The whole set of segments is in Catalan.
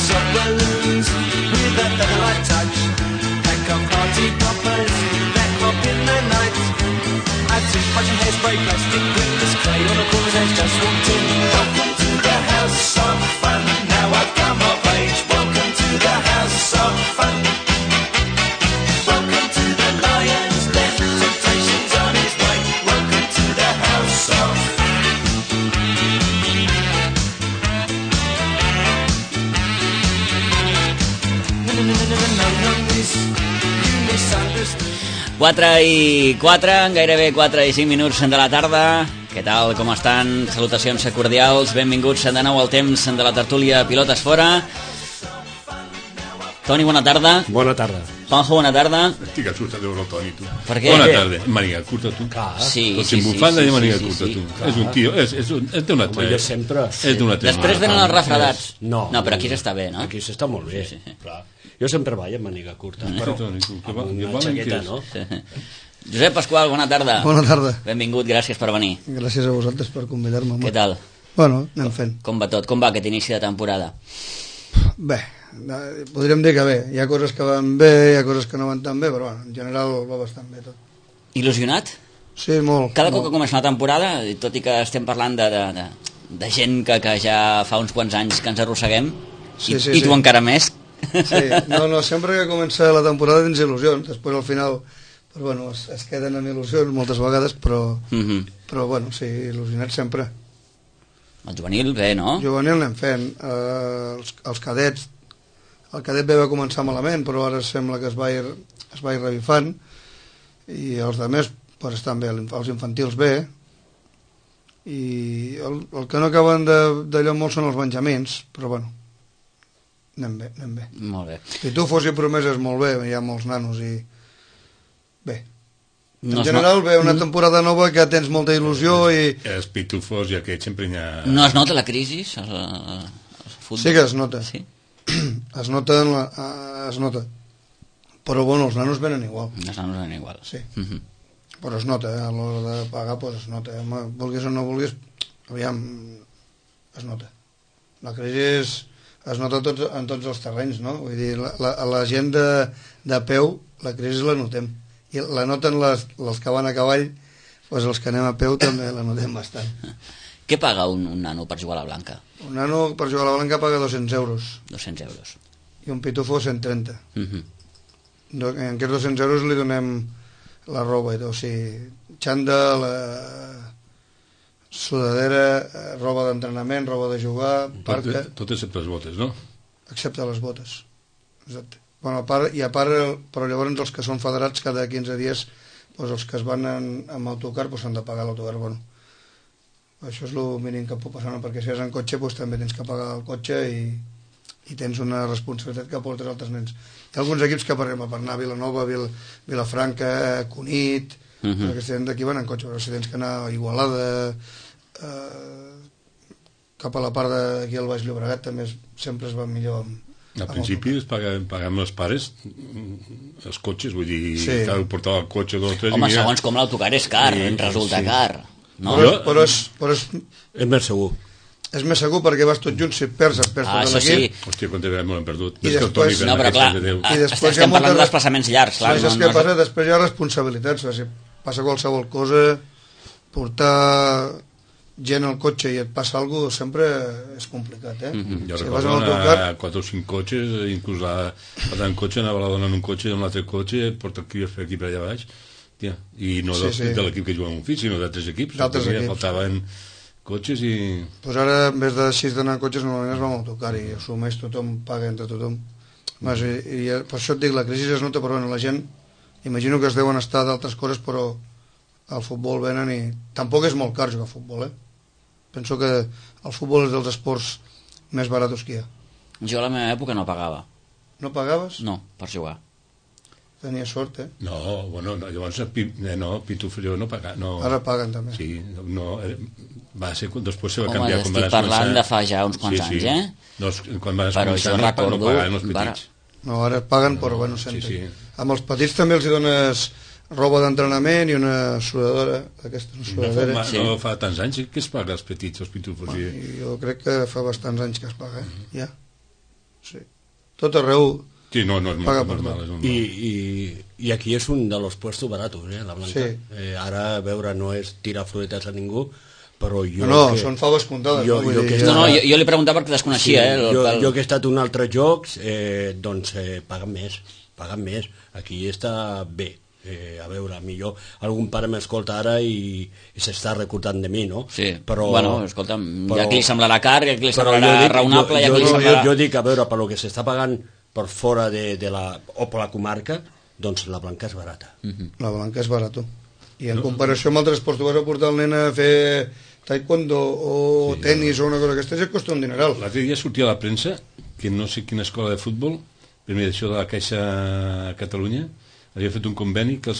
of balloons with a featherlight touch. Pack of party poppers that hop in the night. Add toothbrush and hairspray, plastic windows, clay on the corner's edge, just walked in. Welcome to the house of fun. Now I've come of age. Welcome to the house of fun. Welcome to the lion's den. Temptation's on his way. Welcome to the house of fun. No, 4:04, gairebé 4:05 minuts de la tarda. Què tal, com estan? Salutacions cordials, benvinguts de nou al temps de la tertúlia Pilotes Fora. Toni, bona tarda. Bona tarda. Juanjo, bona tarda. Estic assustat de veure el Toni, tu. Per què? Bona tarda. Màniga curta, tu. Sí, Tot sí, bufanda i màniga curta, sí. tu. És un tio, és d'un altre. Jo sempre... És d'un altre. Després venen els refredats. No, però aquí s'està bé, no? Aquí s'està molt bé, Sí. clar. Jo sempre vaig amb màniga curta, però Toni, tu, que amb jo una xaqueta, no? Josep Pasqual, bona tarda. Bona tarda. Benvingut, gràcies per venir. Gràcies a vosaltres per convidar-me. Què tal? Bueno, anem fent. Com va tot? Com va aquest inici de temporada? Bé, podríem dir que bé. Hi ha coses que van bé, hi ha coses que no van tan bé, però bueno, en general va bastant bé tot. Il·lusionat? Sí, molt. Cada cop molt. que comença una temporada, tot i que estem parlant de gent que ja fa uns quants anys que ens arrosseguem, Sí, i tu encara més. Sí, no, sempre que comença la temporada tens il·lusions, després al final però, bueno, es queden amb il·lusions moltes vegades, però bueno, sí, il·lusionats sempre. El juvenil, bé, no? Juvenil anem fent, els cadets, el cadet bé va començar malament, però ara sembla que es va ir revifant, i els altres pues, estan bé, els infantils bé, i el que no acaben d'allò molt són els benjamins, però bueno, anem bé. Molt bé. Pitufos i promeses molt bé, hi ha molts nanos i bé. No En general, bé, una temporada nova que tens molta il·lusió i... Els pitufos i aquests sempre hi ha... No es nota la crisi? El futbol? Sí que es nota. Sí? Es nota, es nota. Però bueno, els nanos venen igual. Els nanos eren igual. Sí. Però es nota, a l'hora de pagar, pues es nota. Vulguis o no vulguis, aviam, es nota. La crisi es nota en tots els terrenys, no? Vull dir, la gent de peu, la crisi la notem. I la noten els que van a cavall, doncs els que anem a peu també la notem bastant. Què paga un nano per jugar a la blanca? Un nano per jugar a la blanca paga 200 euros 200 euros. i un pitufo 130. En aquests 200 euros li donem la roba, o sigui, xandall, sudadera, roba d'entrenament, roba de jugar, parca... Tot excepte les botes, no? Excepte les botes. Exacte. Bueno, a part, però llavors els que són federats cada 15 dies, doncs els que es van amb autocar doncs s'han de pagar l'autocar. Bueno, això és el mínim que pot passar, no? Perquè si és en cotxe doncs també tens que pagar el cotxe i tens una responsabilitat que portes altres nens. Hi ha alguns equips que per anar a Vilanova, Vilafranca, Cunit, aquests nens d'aquí van en cotxe, però si tens que anar a Igualada, cap a la part d'aquí al Baix Llobregat també sempre es va millor amb... Al principi es pagàvem els pares els cotxes, vull dir, Sí. cada un portava el cotxe 2 o 3 Home, i mira, segons com l'autocar és car, resulta car. No? Però És més segur. és més segur perquè vas tots junts, si perds tot això l'equip. sí. hòstia, quant de vegades m'ho hem perdut. I És que el després- Toni ven No, però aquests clar, de Déu. I després hi ha estem parlant molta- de desplaçaments llargs, clar. Saps què passa? Després hi ha responsabilitats. Si passa qualsevol cosa, portar gent al cotxe i et passa alguna cosa sempre és complicat, eh? Jo Si vas recordo amb l'autocar, anar a 4 o 5 cotxes, inclús en cotxe, anava la dona en un cotxe i en l'altre cotxe, porta aquí a fer aquí per allà baix, tia. I no Sí. de l'equip que juga en un fill, sinó d'altres equips. D'altres Perquè equips. faltaven cotxes i... doncs ara, en vez de 6 d'anar a cotxes, normalment es va amb autocar i assumeix tothom, paga entre tothom. Mas, i per això et dic, la crisi es nota, però bueno, la gent, imagino que es deuen estar d'altres coses, però al futbol venen i... Tampoc és molt car jugar a futbol, eh? Penso que el futbol és dels esports més barats que hi ha. Jo a la meva època no pagava. No pagaves? No, per jugar. Tenia sort, eh? No, bueno, llavors Pitufo jo no pagava. No. Ara paguen també. Sí, no, va ser, després se va Home, canviar. estic parlant de fa ja uns quants anys, eh? No, quan van Però començar jo no recordo... pagaven els petits. No, ara paguen, però bueno, sempre. sí. Amb els petits també els hi dones roba d'entrenament i una sudadora, aquesta sudadera. No fa tants anys que es paga als petits, els pitufos. I jo crec que fa bastants anys que es paga, ja. Sí. Tot arreu Sí, no és paga molt per normal. tot. És normal. Y aquí es un de los puestos baratos, la Blanca. Sí. Ahora, a veure, no és tirar floretes a ningú, però jo... No, que, són faves comptades. Jo- no? Vull jo dir, que No, jo li preguntava perquè desconeixia, jo que he estat en altres jocs, doncs paguen més. Aquí està bé. A veure, millor algun pare m'escolta ara i s'està recordant de mi, no? Sí, però, bueno, escolta'm, hi ha qui li semblarà car, hi ha qui li semblarà raonable, hi ha qui li jo semblarà... dic, a veure, per lo que s'està pagant per fora de la, o per la comarca, doncs la Blanca és barata. La Blanca és barato. I en comparació amb altres esports, tu vas a portar el nen a fer taekwondo o tenis o una cosa aquesta, ja costa un dineral. L'altre dia sortia a la premsa que no sé quina escola de futbol, per mediació de la Caixa a Catalunya, havia fet un conveni que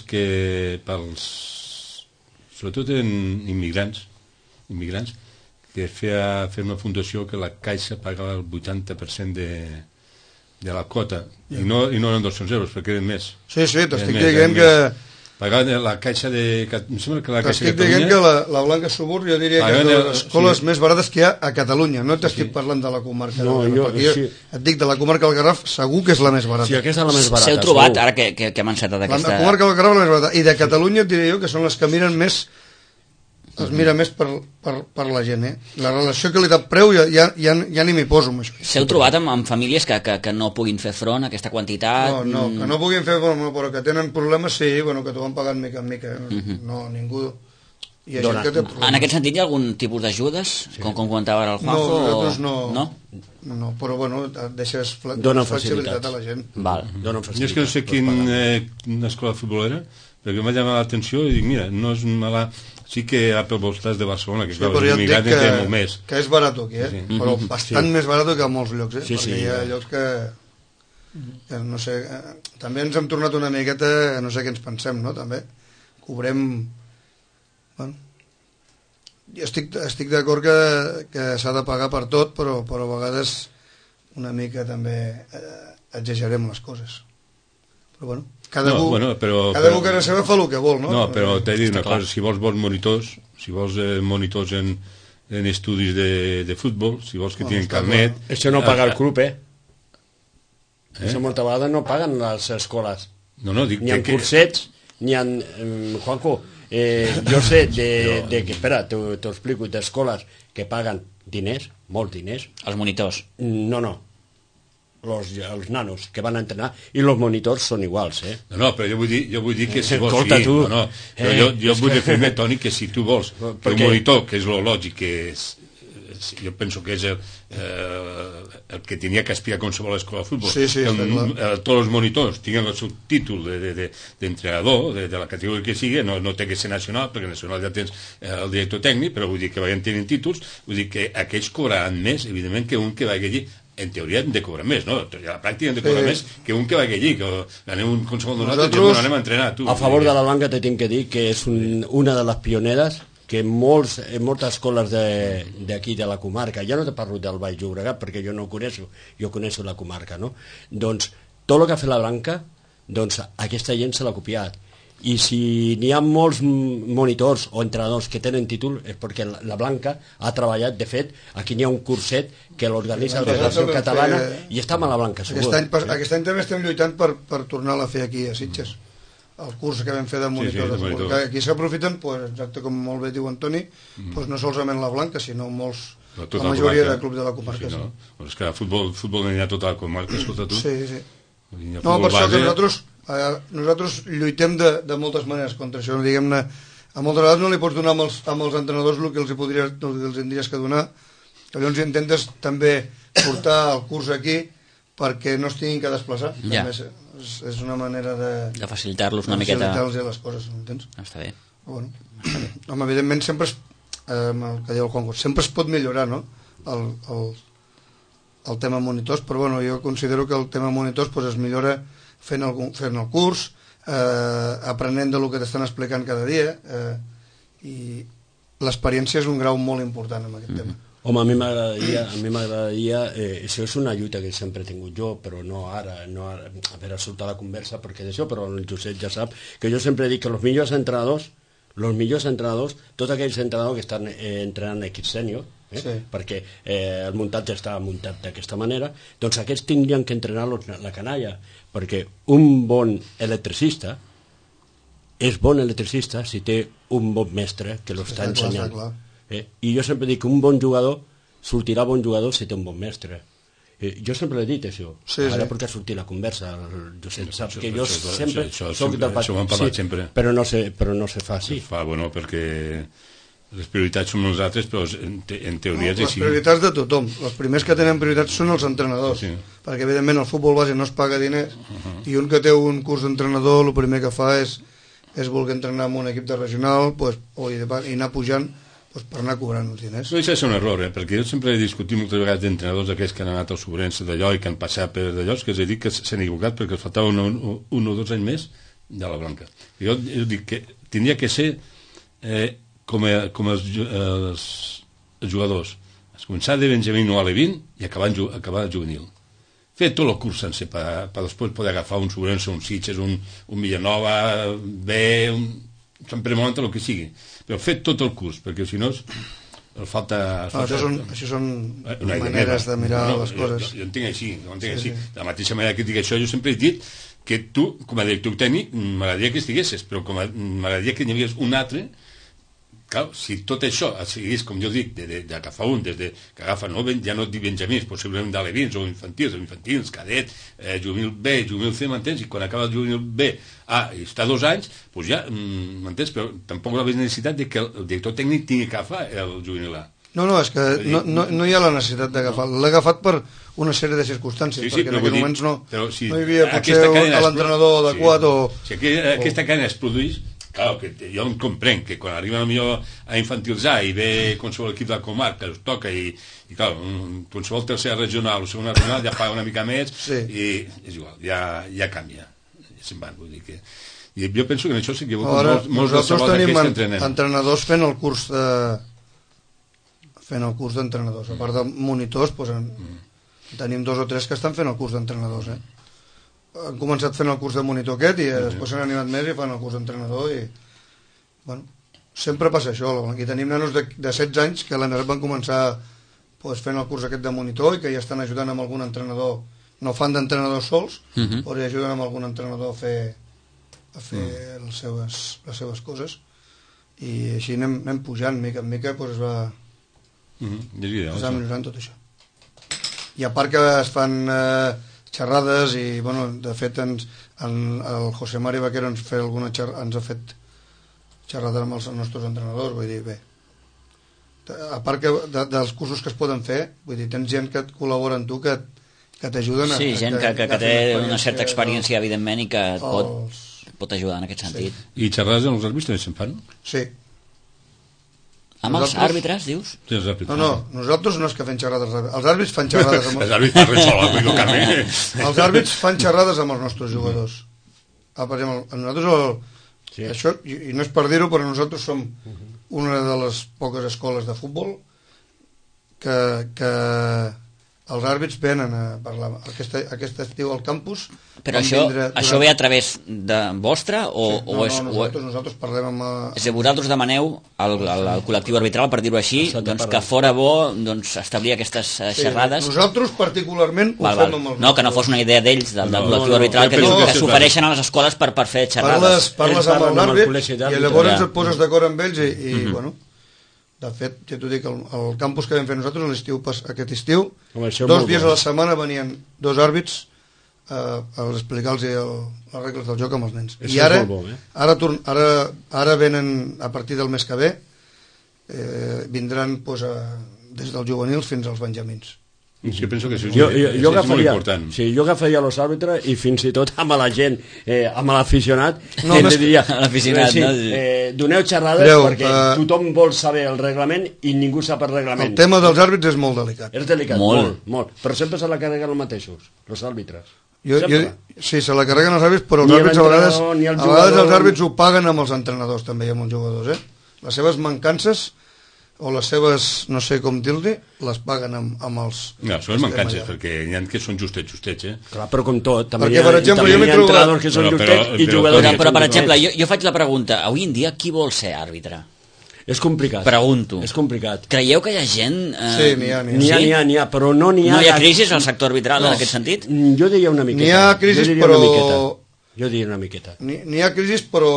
sobretot eren immigrants, que feia una fundació que la Caixa pagava el 80% de la quota, i no eren 200 euros, perquè eren més. Sí, t'estic dient que... Pagaven la Caixa de... Em sembla que la Caixa de T'estic dient Catalunya... que la Blanca Subur jo diria que és de les escoles més barates que hi ha a Catalunya. No t'estic parlant de la comarca No, del Garraf, perquè jo et dic, de la comarca del Garraf segur que és la més barata. Sí, aquesta és la més barata. S'heu trobat, segur. ara que hem encetat aquesta... La comarca del Garraf és la més barata. I de Catalunya et diré jo que són les que miren més... Es mira més per la gent, La relació que li da preu ja ni m'hi poso amb això. S'heu trobat amb famílies que no puguin fer front a aquesta quantitat? No, que no puguin fer, però que tenen problemes, sí, bueno, que t'ho van pagant mica en mica. No, ningú... Hi ha gent que té problemes. En aquest sentit hi ha algun tipus d'ajudes, com comentava ara el Juanjo? No, nosaltres no. No, però bueno, deixes Donen flexibilitat a la gent. Val. Donen Jo és que no sé quina escola futbolera, perquè m'ha llamat l'atenció i dic, mira, no és mala... Sí que hi ha per voltes de Barcelona, que clar, Però ja et l'immigrant dic té molt més. que és barato aquí, però bastant més barato que a molts llocs, Sí, perquè hi ha llocs que no sé, també ens hem tornat una miqueta, no sé què ens pensem, no?, també. Cobrem... Bueno, jo estic d'acord que s'ha de pagar per tot, però a vegades una mica també exagerem les coses. Però bueno, cada un que seva fa el que vol, no? No, però t'he dit una cosa, si vols monitors, en estudis de futbol, si vols que tinguin carnet... Això no paga el club, Això moltes vegades no paguen les escoles. No, dic ni en cursets, ni en... Juanjo, jo sé que... Espera, t'ho explico, d'escoles que paguen diners, molts diners... Els monitors. No. Els nanos que van a entrenar i els monitors són iguals, No, però jo vull dir que si vols... Escolta, tu. Jo vull referir-me, Toni, que si tu vols que un monitor, que és lo lògic, que és, jo penso que és el que tenia que aspirar a qualsevol escola de futbol, tots els monitors tinguin el seu títol d'entrenador, de la categoria que sigui, no té que ser nacional, perquè nacional ja tens el director tècnic, però vull dir que vagin tenint títols, vull dir que aquells cobraran més, evidentment, que un que vagi allí. En teoria hem de cobrar més, no? A la pràctica hem de cobrar més que un que vagi allí, que anem un qualsevol de nosaltres anem a entrenar. A favor de la Blanca te tinc que dir que és una de les pioneres que moltes escoles d'aquí de la comarca, ja no te parlo del Baix Llobregat perquè jo no ho coneixo, jo coneixo la comarca, no? Doncs tot el que ha fet la Blanca, doncs aquesta gent se l'ha copiat. I si n'hi ha molts monitors o entrenadors que tenen títol és perquè la Blanca ha treballat, de fet, aquí n'hi ha un curset que l'organitza la Federació Catalana i està amb la Blanca, segur. Aquest any també estem lluitant per tornar-la a fer aquí a Sitges, el curs que vam fer de monitors de futbol. Aquí s'aprofiten, exacte com molt bé diu Antoni, no solament la Blanca, sinó molts, la majoria de clubs de la comarca. És que futbol n'hi ha tota la comarca, escolta tu. Sí. No, per això que nosaltres lluitem de moltes maneres contra això, diguem-ne, a moltes vegades no li pots donar amb els entrenadors el que els tindries que donar, llavors intentes també portar el curs aquí perquè no es tinguin que desplaçar. És una manera de facilitar-los una miqueta. De facilitar-los les coses, entens? Està bé. Home, evidentment sempre el que diu el Juanjo, sempre es pot millorar, no?, el tema monitors, però bueno, jo considero que el tema monitors es millora fent el curs, aprenent del que t'estan explicant cada dia, i l'experiència és un grau molt important en aquest tema. Home, a mi m'agradaria, això és una lluita que sempre he tingut jo, però no ara, a veure, soltar la conversa perquè d'això, però el Josep ja sap que jo sempre dic que els millors entrenadors, tots aquells entrenadors que estan entrenant equips sènior, perquè el muntatge està muntat d'aquesta manera, doncs aquests tindrien que entrenar la canalla, perquè un bon electricista és bon electricista si té un bon mestre que l'està ensenyant. I jo sempre dic que un bon jugador sortirà bon jugador si té un bon mestre. Jo sempre l'he dit, això. Ara perquè ha sortit la conversa, Josep, saps que jo sempre soc de això m'han parlat sempre. Però no se fa així. Bueno, perquè les prioritats som nosaltres, però en teoria és així. Les prioritats de tothom. Els primers que tenen prioritats són els entrenadors, perquè evidentment el futbol base no es paga diners, i un que té un curs d'entrenador el primer que fa és voler entrenar amb un equip de regional i anar pujant per anar cobrant els diners. No deixa de ser un error, perquè jo sempre he discutit moltes vegades d'entrenadors d'aquests que han anat al Sobrense d'allò i que han passat per d'allò, que els he dit que s'han equivocat perquè els faltava un o 2 anys més de la blanca. Jo dic que tindria que ser com els jugadors, es començar de Benjamín o Alevín i acabar juvenil. Fer tot el curs sencer per després poder agafar un Sobrense, un Sitges, un Villanova, B, un Sant Pere Monta, el que sigui, però fer tot el curs, perquè si no falta... Això són maneres de mirar les coses. Jo entenc així. De la mateixa manera que dic això, jo sempre he dit que tu, com a director tècnic, m'agradaria que estiguessis, però m'agradaria que n'hi hagués un altre. Clar, si tot això seguís, com jo dic, d'agafar un, des que agafa, ja no dic benjamins, possiblement d'alevins o infantils, cadet, juvenil B, juvenil C, m'entens? I quan acaba el juvenil B i està 2 anys, doncs ja, m'entens? Però tampoc no hi ha necessitat que el director tècnic tingui que agafar el juvenil A. No, és que no hi ha la necessitat d'agafar. L'ha agafat per una sèrie de circumstàncies, perquè en aquells moments no hi havia potser l'entrenador adequat o... Si aquesta cadena es produís, clar, que jo em comprenc que quan arriba millor a infantils A i ve qualsevol equip de la comarca us toca i clar, qualsevol tercera regional o segona regional ja paga una mica més i és igual, ja canvia, se'n van, vull dir que jo penso que en això sí que hi ha hagut molts de salut d'aquests entrenem. Entrenadors fent el curs d'entrenadors, a part de monitors tenim 2 o 3 que estan fent el curs d'entrenadors, han començat fent el curs de monitor aquest i després s'han animat més i fan el curs d'entrenador i bueno, sempre passa això. Aquí tenim nanos de 16 anys que l'any passat van començar fent el curs aquest de monitor i que ja estan ajudant amb algun entrenador, no fan d'entrenadors sols, però ja ajuden amb algun entrenador a fer les seves coses i així anem pujant mica en mica, es va millorant tot això. I a part que es fan xerrades i, bueno, de fet el José Mari Vaquero ens ha fet xerrades amb els nostres entrenadors, vull dir, bé, a part que dels cursos que es poden fer, vull dir, tens gent que et col·labora amb tu que t'ajuden sí, gent que té una certa experiència evidentment i que et pot ajudar en aquest sentit. I xerrades amb els àrbitres també se'n fan? Sí. Amb els àrbitres, dius? Sí, els àrbitres. No, nosaltres no és que fem xerrades. Els àrbitres fan xerrades amb els àrbitres. Els àrbitres fan xerrades amb els nostres jugadors. Per exemple, nosaltres això, i no és per dir-ho, però nosaltres som una de les poques escoles de futbol que els àrbits venen a parlar aquest estiu al campus. Però això ve a través de vostre nosaltres parlem amb... És a dir, vosaltres demaneu al col·lectiu arbitral, per dir-ho així, que fora bo establir aquestes xerrades. Nosaltres particularment ho fem amb els... No, que no fos una idea d'ells, del col·lectiu arbitral, que s'ofereixen a les escoles per fer xerrades. Parles amb l'àrbit i llavors et poses d'acord amb ells i bueno... De fet, ja t'ho dic, el campus que vam fer nosaltres aquest estiu, 2 dies a la setmana venien 2 àrbits a explicar-los les regles del joc amb els nens. I ara venen, a partir del mes que ve, vindran des dels juvenils fins als benjamins. Jo penso que això és molt important. Sí, jo agafaria els àrbitres i fins i tot amb la gent, amb l'aficionat, diria, doneu xerrades perquè tothom vol saber el reglament i ningú sap el reglament. El tema dels àrbitres és molt delicat. És delicat, molt. Però sempre se la carreguen els mateixos, els àrbitres. Sí, se la carreguen els àrbitres, però els àrbitres a vegades els àrbitres ho paguen amb els entrenadors també i amb els jugadors. Les seves mancances o les seves, no sé com dir-li, les paguen amb els... No, són les mancances, perquè hi ha que són justets, Clar, però com tot, també hi ha entrenadors que són justets i jugadors... Però, per exemple, jo faig la pregunta, avui en dia qui vol ser àrbitre? És complicat. Pregunto. És complicat. Creieu que hi ha gent... Sí, n'hi ha, però no n'hi ha... No hi ha crisi al sector arbitral en aquest sentit? Jo diria una miqueta. N'hi ha crisi, però... Jo diria una miqueta. N'hi ha crisi, però...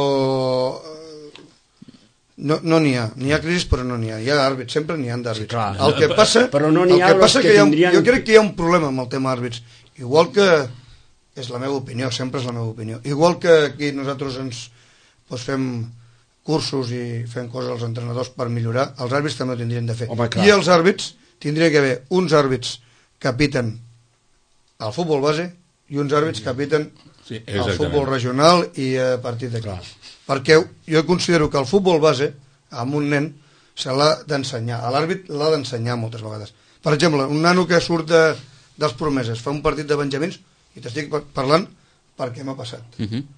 No n'hi ha. N'hi ha crisi, però no n'hi ha. Hi ha àrbits, sempre n'hi ha d'àrbits. Sí, el que passa, però no n'hi ha els que tindrien... Jo crec que hi ha un problema amb el tema àrbits. Igual que... És la meva opinió, sempre és la meva opinió. Igual que aquí nosaltres ens fem cursos i fem coses als entrenadors per millorar, els àrbits també ho tindrien de fer. I els àrbits, tindria que haver uns àrbits que piten al futbol base i uns àrbits que piten al futbol regional i a partir d'aquí. Perquè jo considero que el futbol base, amb un nen, se l'ha d'ensenyar. L'àrbit l'ha d'ensenyar moltes vegades. Per exemple, un nano que surt dels promeses, fa un partit de benjamins, i t'estic parlant perquè m'ha passat.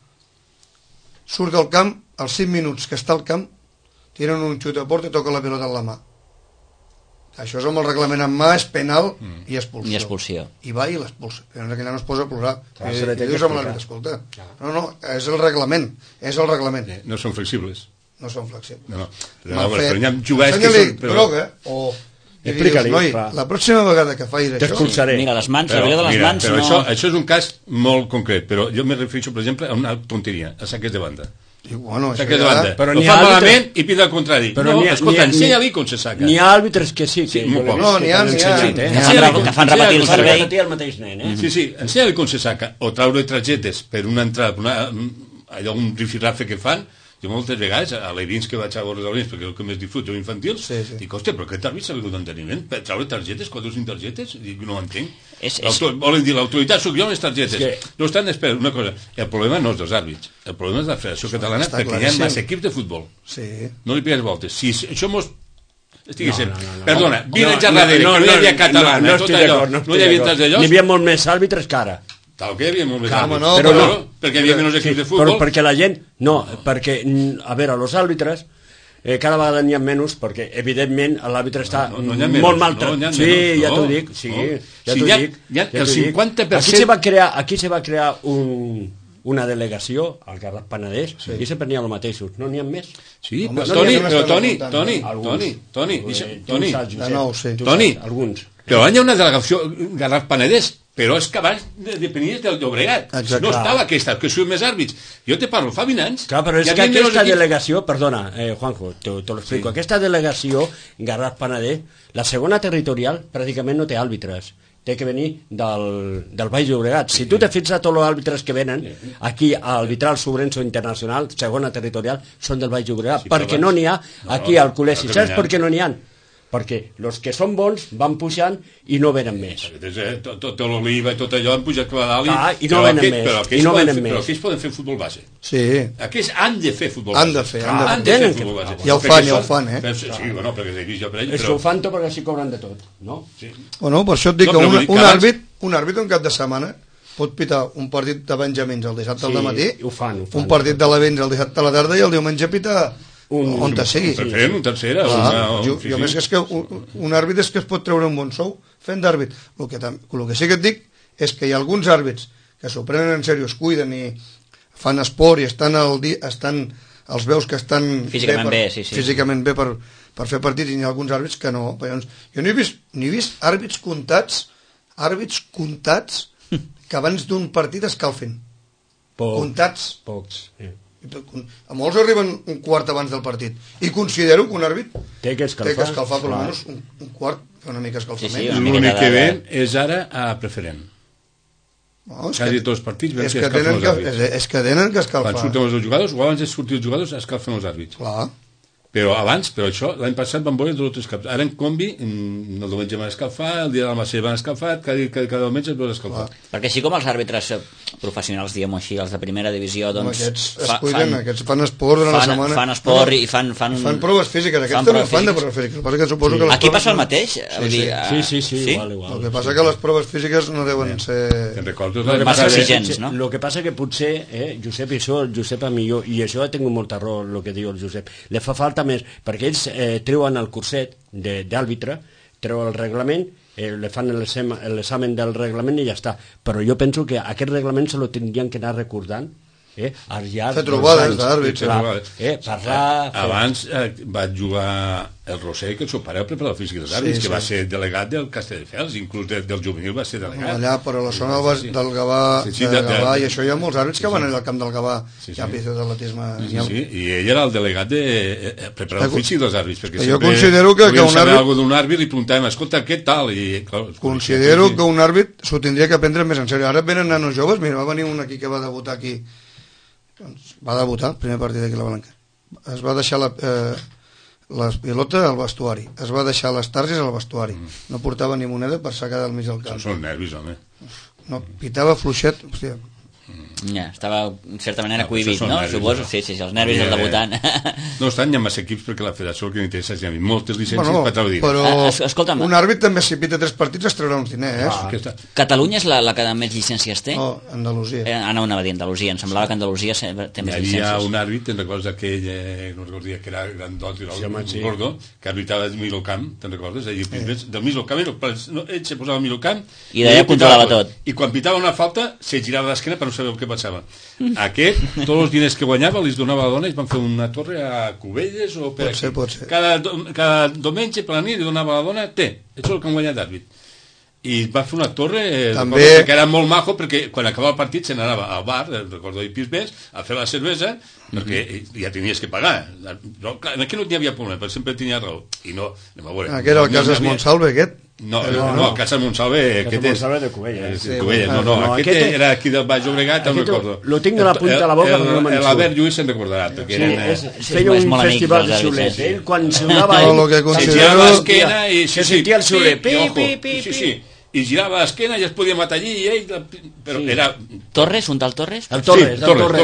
Surt del camp, als 5 minuts que està al camp, tiren un xut a porta i toca la pilota en la mà. Això és amb el reglament en mà, és penal i expulsió. I va i l'expulsa. Llavors aquell no es posa a plorar. I dius amb l'àrbit, escolta. No, és el reglament. No són flexibles. No són flexibles. No. Però n'hi ha jugades que són... groga, o... Explica-li, noi, la pròxima vegada que facis això... Mira, les mans, la vida de les mans... Però això és un cas molt concret, però jo me refereixo, per exemple, a una tonteria, a saques de banda. Saques de banda. Però ho fa malament i pida al contrari. No, escolta, ensenya-li com se saca. N'hi ha àrbitres que sí. No, n'hi ha. Que fan repetir el servei. Sí, ensenya-li com se saca. O traure targetes per una entrada, allò, un rifirrafe que fan. Jo moltes vegades, a l'Evins que vaig a veure els alumnes, perquè és el que més disfruto, infantils, dic, hòstia, però aquest àrbit s'ha vingut d'enteniment per traure targetes, 4 o 5 targetes? Dic, no ho entenc. Volen dir, l'autoritat sóc jo amb les targetes. No estan, espera, una cosa, el problema no és dels àrbits, el problema és de la Federació Catalana, perquè hi ha massa equips de futbol. No li pigues voltes. Si això mos... Estigui sent. Perdona, village darrere, que no hi havia catalana, tot allò, no hi havia tas d'allò. N'hi havia molt més àrbitres que ara. Tal que hi havia molt més àrbitres. Però no, perquè hi havia menys equips de futbol. Però perquè la gent... No, perquè, a veure, els àrbitres cada vegada n'hi ha menys, perquè, evidentment, l'àrbitre està molt maltractat. Sí, ja t'ho dic. Sí, ja t'ho dic. El 50%... Aquí se va crear una delegació al Garraf Penedès i sempre n'hi ha els mateixos. No n'hi ha més? Sí, però Toni, alguns. Però hi ha una delegació Garraf Penedès, però és que abans depenies del Llobregat. No estava aquesta, que són més àrbits. Jo te parlo, fa 20 anys... Clar, però és que aquesta delegació, perdona, Juanjo, te lo explico, aquesta delegació, Garraf Penedès, la segona territorial pràcticament no té àrbitres, té que venir del Baix Llobregat. Si tu te fixes a tots els àrbitres que venen aquí a arbitrar el Sobrenso Internacional, segona territorial, són del Baix Llobregat, perquè no n'hi ha aquí al col·legi. Saps per què no n'hi ha? Perquè els que són bons van pujant i no venen més. Tot l'oliva i tot allò han pujat a dalt i no venen més. Però aquells poden fer futbol base. Sí. Aquells han de fer futbol base. Han de fer futbol base. Ja ho fan, Sí, bueno, perquè s'he vist jo per ell. És que ho fan tot perquè s'hi cobren de tot, no? Bueno, per això et dic que un àrbit un cap de setmana pot pitar un partit de benjamins el dissabte al matí, un partit de l'Evins el dissabte a la tarda i el diumenge pita on te sigui. Un tercera. Jo més que és que un àrbit és que es pot treure un bon sou fent d'àrbit. El que sí que et dic és que hi ha alguns àrbits que s'ho prenen en sèrio, es cuiden i fan esport i els veus que estan físicament bé per fer partits, i hi ha alguns àrbits que no. Jo no he vist àrbits comptats que abans d'un partit escalfin. Comptats. Pocs, a molts arriben un quart abans del partit i considero que un àrbit té que escalfar per almenys un quart, fer una mica escalfament. L'únic que ven és ara a preferent. Quasi tots els partits ven que escalfen els àrbits. És que tenen que escalfar. Quan surten els jugadors o abans de sortir els jugadors escalfen els àrbits. Clar. Però això, l'any passat van veure 2 o 3 caps. Ara en combi, el diumenge van escalfar, el dia del Macer van escalfar, cada diumenge es van escalfar. Perquè així com els àrbitres professionals, diguem-ho així, els de primera divisió, doncs... Aquests es cuiden, aquests fan esport durant la setmana. Fan esport i fan... Fan proves físiques, aquests també fan de proves físiques. Que suposo que aquí passa el mateix? Sí, igual. El que passa que les proves físiques no deuen ser... Massa exigents, no? El que passa que potser, Josep, el Josep a millor, i això ha tingut molta raó el que diu el Josep, li fa falta més, perquè ells treuen el curset d'àrbitre, treuen el reglament, le fan l'examen del reglament i ja està. Però jo penso que aquest reglament se lo tindrien que anar recordant Fer trobades d'àrbits. Parlar... Abans vaig jugar el Roser, que el seu pare era preparador físic dels àrbits, que va ser delegat del Castelldefels, inclús del juvenil va ser delegat. Allà, però a la zona del Gavà, i això hi ha molts àrbits que van allà al camp del Gavà, hi ha pistes d'atletisme. I ell era el delegat de preparador físic dels àrbits, perquè jo considero que un àrbit... d'un àrbit li preguntàvem, escolta, què tal? Considero que un àrbit s'ho tindria que prendre més en sèrio. Ara venen nanos joves, mira, va venir un aquí que va debutar aquí, va debutar, primer partit d'aquí a la Blanca, es va deixar la pilota al vestuari, es va deixar les targes al vestuari, no portava ni moneda per sacar del mig del camp. Són nervis, home. No, pitava fluixet, hòstia. Ja, estava en certa manera cohibit, no? Suposo, sí, els nervis del debutant. No estan, hi ha massa equips perquè la federació el que interessa és que hi ha moltes llicències per treure diners. Però escolta'm, un àrbit també si pita 3 partits es treurà uns diners. Catalunya és la que més llicències té? No, Andalusia. No, anava a dir Andalusia, em semblava que Andalusia té més llicències. Hi havia un àrbit, te'n recordes d'aquell, no recordia que era grandot i gordo, que arbitava del mig del camp, te'n recordes? Del mig del camp, ell se posava al mig del camp i d'allà controlava tot. I quan pitava una falta, se girava l'esquena per no saber el que passava. Aquest, tots els diners que guanyava els donava a la dona i es van fer una torre a Cubelles o per aquí. Pot ser. Cada diumenge per la nit li donava a la dona, això és el que han guanyat d'àrbit. I va fer una torre que era molt maco, perquè quan acabava el partit se n'anava al bar, recordo i Pisbés, a fer la cervesa, perquè ja tenies que pagar. Aquí no hi havia problema, perquè sempre tenia raó. I no, anem a veure. Aquest era el cas de Montsalve, aquest? No, el Casa Montsalve, aquest és... de Cubelles. Aquest era aquí del Baix Llobregat, te'n recordo. Lo tinc a la punta de la boca, però no me'n surt. L'Albert Lluís se'n recordarà, perquè feia un festival de xulet. Ell, quan sonava se girava l'esquena i... Se sentia el xulet. I girava l'esquena i es podia matar allí i ell... Però era... Torres, un tal Torres? El Torres.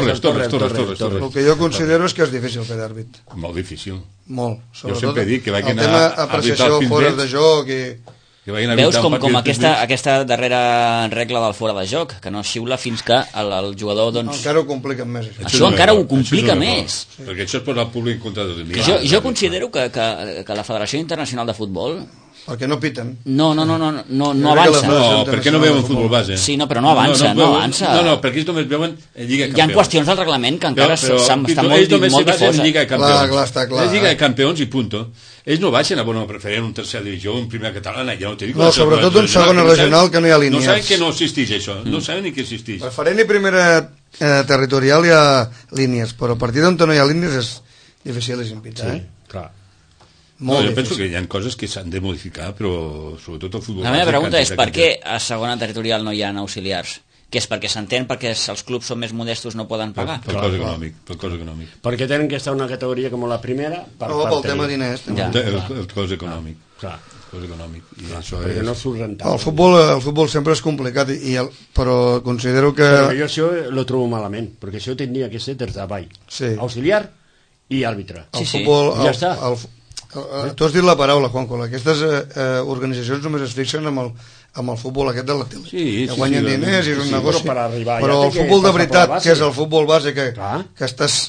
El que jo considero és que és difícil fer d'àrbit. Molt difícil. Molt. Jo sempre dic que vaig anar a arbitrar apreciació fora de joc i... Veus com aquesta darrera regla del fora de joc, que no xiula fins que el jugador, doncs... Encara ho compliquen més. Això encara ho complica més. Perquè això és posar el públic en contra dels enemics. Jo considero que la Federació Internacional de Futbol... Perquè no piten. No avança. No, perquè no veuen futbol base. Sí, no, però no avança. No, perquè ells només veuen Lliga de Campions. Hi ha qüestions del reglament que encara està molt difosa. Lliga de Campions. Clar, està clar. És Lliga de Campions i punto. Ells no baixen a preferent un tercera divisió o un primera catalana, ja no t'he dit. No, sobretot un segona regional que no hi ha línies. No saben que no existeix això, no saben ni que existeix. Preferent i primera territorial hi ha línies, però a partir d'on no hi ha línies és difícil de impitar, clar. Jo penso que hi ha coses que s'han de modificar, però sobretot el futbol... La meva pregunta és per què a segona territorial no hi ha auxiliars? Que és perquè s'entén perquè els clubs són més modestos no poden pagar? Per cos econòmic. Perquè tenen que estar en una categoria com la primera... pel tema diners. El cos econòmic. Clar. Cos econòmic. Perquè no surt rentable. El futbol sempre és complicat, però considero que... Però jo això lo trobo malament, perquè això tindria que ser des d'avall. Auxiliar i àrbitre. El futbol... Ja està. Tu has dit la paraula, Juanjo, aquestes organitzacions només es fixen amb el futbol aquest de la tele, que guanyen diners i és un negoci, però el futbol de veritat, que és el futbol base, que estàs...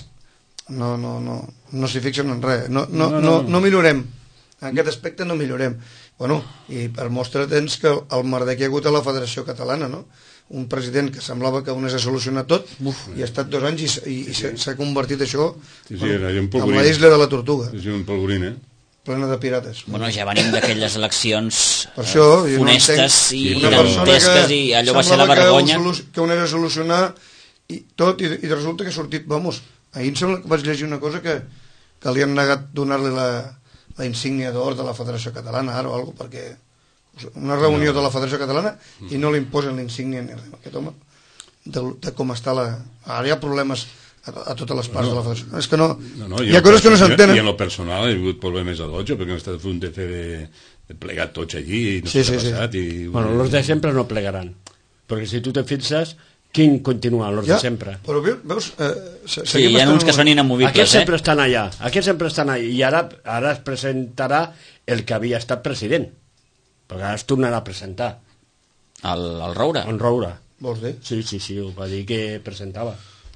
no s'hi fixen en res, no millorem, en aquest aspecte no millorem. Bueno, i per mostra tens que el merder que hi ha hagut a la Federació Catalana, no? Un president que semblava que unés a solucionar tot i ha estat 2 anys i s'ha convertit això en la isla de la Tortuga. És un polvorín, plena de pirates. Bueno, ja venim d'aquelles eleccions funestes i dantesques i allò va ser la vergonya. Que unés a solucionar tot i resulta que ha sortit, ahir em sembla que vaig llegir una cosa que li han negat donar-li la insígnia d'or de la Federació Catalana ara o alguna cosa, perquè una reunió de la Federació Catalana i no li imposen l'insígnia ni res. Aquest home, de com està ara hi ha problemes a totes les parts de la Federació. És que no, hi ha coses que no s'entenen. I en lo personal hi ha hagut problemes a Dotjo, perquè no està a punt de fer de plegar tots allí i no s'ha passat. Bueno, los de sempre no plegaran, perquè si tu te fixes, quin continua, los de sempre? Però veus... Sí, hi ha uns que són inamovibles. Aquests sempre estan allà, i ara es presentarà el que havia estat president, perquè ara es tornarà a presentar. El Roura? En Roura. Vols dir? Sí, ho va dir que presentava.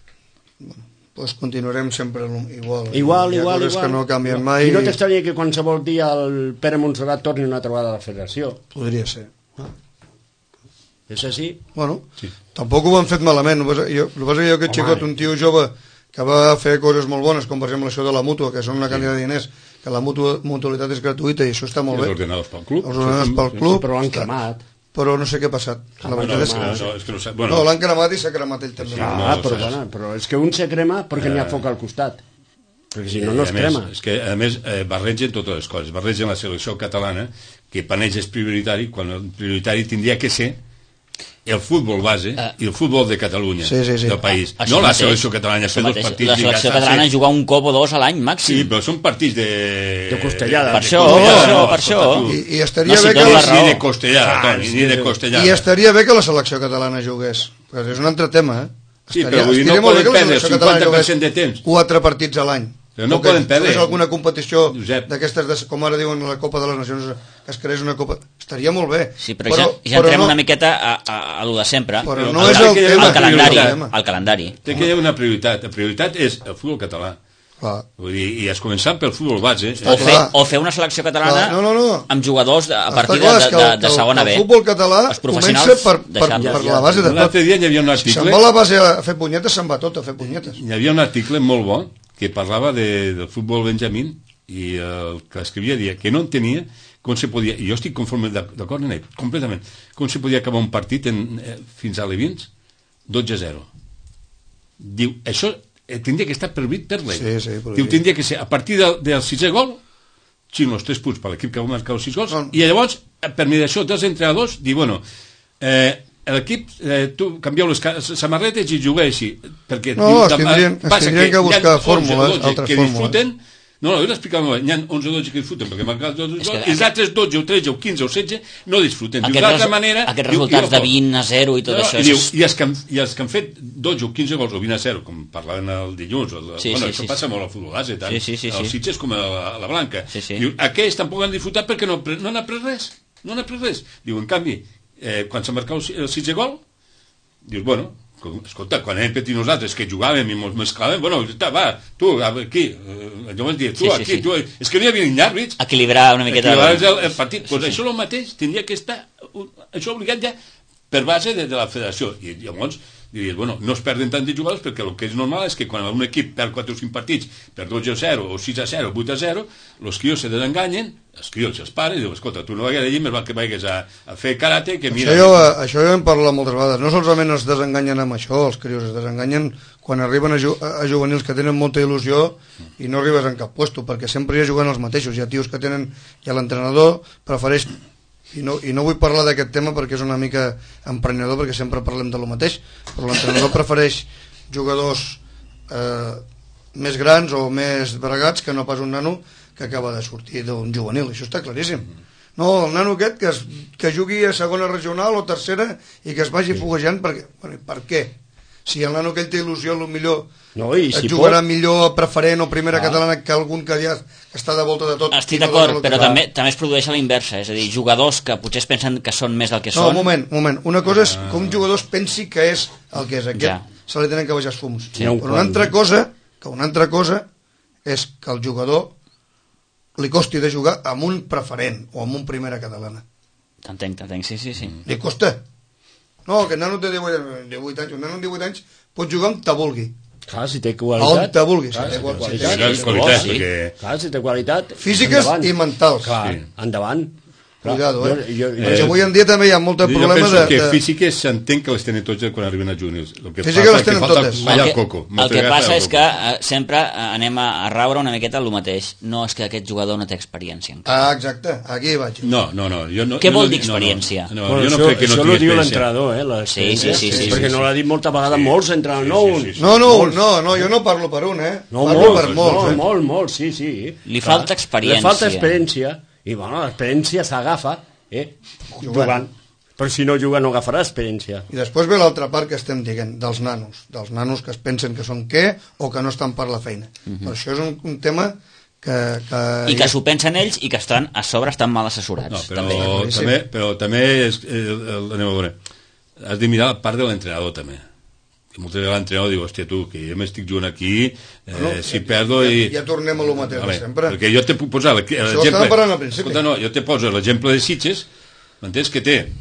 Doncs continuarem sempre igual. Igual. Que no canvien mai. I no t'estaria que qualsevol dia el Pere Montserrat torni una trobada a la federació? Podria ser. És així? Bueno, tampoc ho han fet malament. El que passa que jo aquest xicot, un tio jove que va fer coses molt bones, com per exemple això de la mútua, que són una quantitat de diners, que la mutualitat és gratuïta i això està molt bé. Els ordenadors pel club. Els ordenadors pel club. Però l'han cremat. Però no sé què ha passat. La veritat és que no, l'han cremat i s'ha cremat ell també. Però és que un se crema perquè n'hi ha foc al costat. Perquè si no, no es crema. És que, a més, barregen totes les coses. Barregen la selecció catalana, que per ells és prioritari, quan el prioritari tindria que ser el futbol base i el futbol de Catalunya, del país. No la selecció catalana, fer dos partits. La selecció catalana jugar un cop o dos a l'any, màxim. Sí, però són partits de costellada. Per això. I estaria bé que... Ni de costellada, Toni, ni de costellada. I estaria bé que la selecció catalana jugués. Perquè és un altre tema, Sí, però vull dir, no poden perdre el 50% de temps. 4 partits a l'any. Però no poden perdre. És alguna competició d'aquestes, com ara diuen la Copa de les Nacions, que es creés una Copa... Estaria molt bé. Sí, però ja entrem una miqueta a lo de sempre. Però no és el tema. El calendari. Té que hi ha una prioritat. La prioritat és el futbol català. Vull dir, i es començant pel futbol base. O fer una selecció catalana amb jugadors a partir de segona B. El futbol català comença per la base de tot. L'altre dia hi havia un article... Si se'n va a la base a fer punyetes, se'n va tot a fer punyetes. Hi havia un article molt bo que parlava del futbol benjamín i el que escrivia dia que no entenia com se podia, i jo estic conforme d'acord en ell, completament, com se podia acabar un partit fins a l'Evins 12-0. Diu, això tindria que estar prohibit per l'ell. Diu, tindria que ser a partir del 6è gol, xilen els 3 punts per l'equip que va marcar els 6 gols, i llavors, per mediació dels entrenadors, diu, bueno, l'equip, tu canvieu les samarretes i jugueu així, perquè es tindrien que buscar fórmules, altres fórmules. No, jo l'explicava molt bé. Hi ha 11 o 12 que disfruten perquè marcar els 12 gols, i els altres 12 o 13 o 15 o 16 no disfruten. Aquests resultats de 20-0 i tot això. I els que han fet 12 o 15 gols o 20-0, com parlaven el dilluns, això passa molt al futbol base, tant als Sitges com a la Blanca. Aquells tampoc han disfrutat perquè no han après res. No han après res. Diu, en canvi, quan s'ha marcat el 6è gol, dius, bueno, escolta, quan érem petits nosaltres que jugàvem i ens mesclàvem, bueno, va, tu, aquí, llavors dir, tu, aquí, tu, és que no hi havia ni àrbits. Equilibrar una miqueta el partit. Doncs això el mateix tindria que estar, això obligat ja per base de la federació. I llavors diries, bueno, no es perden tant de jugadors perquè el que és normal és que quan un equip perd 4 o 5 partits per 12-0 o 6-0 o 8-0, els crios se desenganyen, els crios i els pares, diuen, escolta, tu no vagis allà, més val que vagis a fer karate, que mira... Això ja hem parlat moltes vegades. No solament es desenganyen amb això, els crios, es desenganyen quan arriben a juvenils que tenen molta il·lusió i no arribes en cap puesto, perquè sempre hi ha jugant els mateixos. Hi ha tios que tenen... I l'entrenador prefereix... I no vull parlar d'aquest tema perquè és una mica emprenedor, perquè sempre parlem de lo mateix, però l'entrenador prefereix jugadors més grans o més bregats que no pas un nano que acaba de sortir d'un juvenil. Això està claríssim. No, el nano aquest que jugui a segona regional o tercera i que es vagi foguejant, per què? Si el nano aquell té il·lusió, potser jugarà millor a preferent o primera catalana que algun que ja està de volta de tot. Estic d'acord, però també es produeix a la inversa, és a dir, jugadors que potser es pensen que són més del que són... No, moment. Una cosa és que un jugador pensi que és el que és aquest, se li tenen que baixar els fums. Però una altra cosa és que el jugador li costi de jugar amb un preferent o amb un primera catalana. T'entenc, sí. Li costa. No, que el nano té 18 anys. Un nano amb 18 anys pot jugar on te vulgui. Clar, si té qualitat. On te vulgui. Clar, si té qualitat. Físiques i mentals. Clar, endavant. Cuidado, perquè avui en dia també hi ha molt problema de... Jo penso que físiques s'entén que les tenen tots quan arriben als juvenils. Físiques les tenen totes. El que passa és que sempre anem a raure una miqueta el mateix. No, és que aquest jugador no té experiència encara. Exacte, aquí vaig. No. Què vol dir experiència? Jo no crec que no tingui experiència. Això ho diu l'entrenador, Sí. Perquè no l'ha dit molta vegada molts entrenadors. No, jo no parlo per un, Parlo per molts, sí. Li falta experiència. Li falta experiència. I bueno, l'experiència s'agafa jugant, però si no juga no agafarà experiència. I després ve l'altra part que estem dient, dels nanos que es pensen que són què o que no estan per la feina. Però això és un tema que... I que s'ho pensen ells i que estan mal assessorats. No, però també anem a veure, has de mirar la part de l'entrenador també. Que moltes vegades l'entrenador diu, hòstia, tu, que jo m'estic jugant aquí, si perdo i... Ja tornem a lo mateix de sempre. Perquè jo te puc posar l'exemple... Això ho estàvem parlant al principi. Escolta, jo te poso l'exemple de Sitges, m'entens que té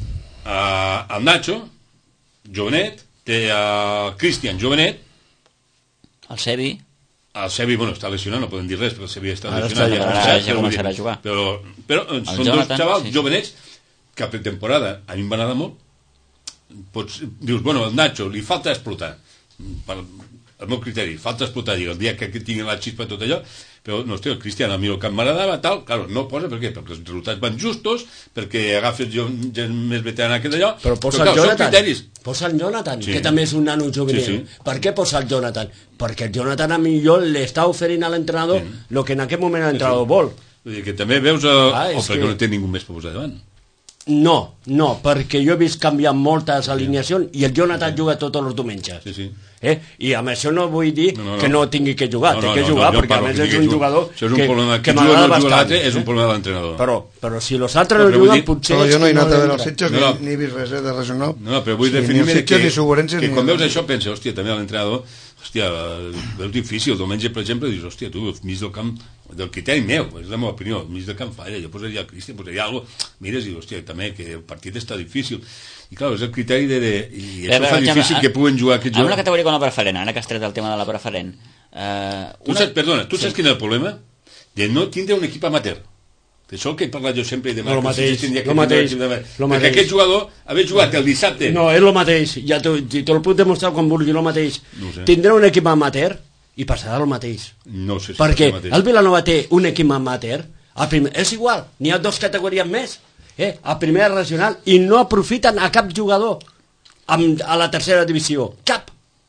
el Nacho, jovenet, té el Cristian, jovenet, el Sebi, bueno, està lesionat, no podem dir res, però el Sebi està ara lesionat. Ara ja començarà a jugar. Però són dos xavals jovenets que a pretemporada a mi em va anar molt. Dius, bueno, el Nacho li falta explotar, el meu criteri, falta explotar, el dia que tingui la xispa tot allò, però no, hòstia, el Cristian a mi el que m'agradava tal, claro, no posa, per què? Perquè els resultats van justos, perquè agafes gent més veterana que d'allò, però posa el Jonathan, que també és un nano juvenil. Per què posa el Jonathan? Perquè el Jonathan a millor li està oferint a l'entrenador el que en aquest moment l'entrenador vol. Vull dir que també veus perquè no té ningú més per posar davant. No, perquè jo he vist canviar moltes alineacions i el Jonathan juga tots els diumenges. I amb això no vull dir que no tingui que jugar, té que jugar perquè a més és un jugador que m'agrada bastant. És un problema de l'entrenador. Però si els altres no juguen potser... Però jo no he anat a veure els Sitges ni he vist res de regional. No, però vull definir-me que quan veus això pensa, hòstia, també l'entrenador, hòstia, veus difícil, el diumenge per exemple dius, hòstia, tu, mig del camp del criteri meu, és la meva opinió, mig del camp falla, jo posaria el Cristian, posaria alguna cosa, mires i hòstia, també que el partit està difícil. I clar, és el criteri i això fa difícil que puguen jugar aquests jocs. En una categoria com la preferent, ara que has tret el tema de la preferent... Perdona, tu saps quin és el problema? De no tindre un equip amateur. Això el que he parlat jo sempre i demà... Lo mateix. Perquè aquest jugador haver jugat el dissabte... No, és el mateix, ja te'l puc demostrar quan vulgui, el mateix. Tindrà un equip amateur i passarà el mateix. No sé si perquè el Vilanova té un equip amateur, és igual, n'hi ha 2 categories més, a primera regional, i no aprofiten a cap jugador a la tercera divisió, cap.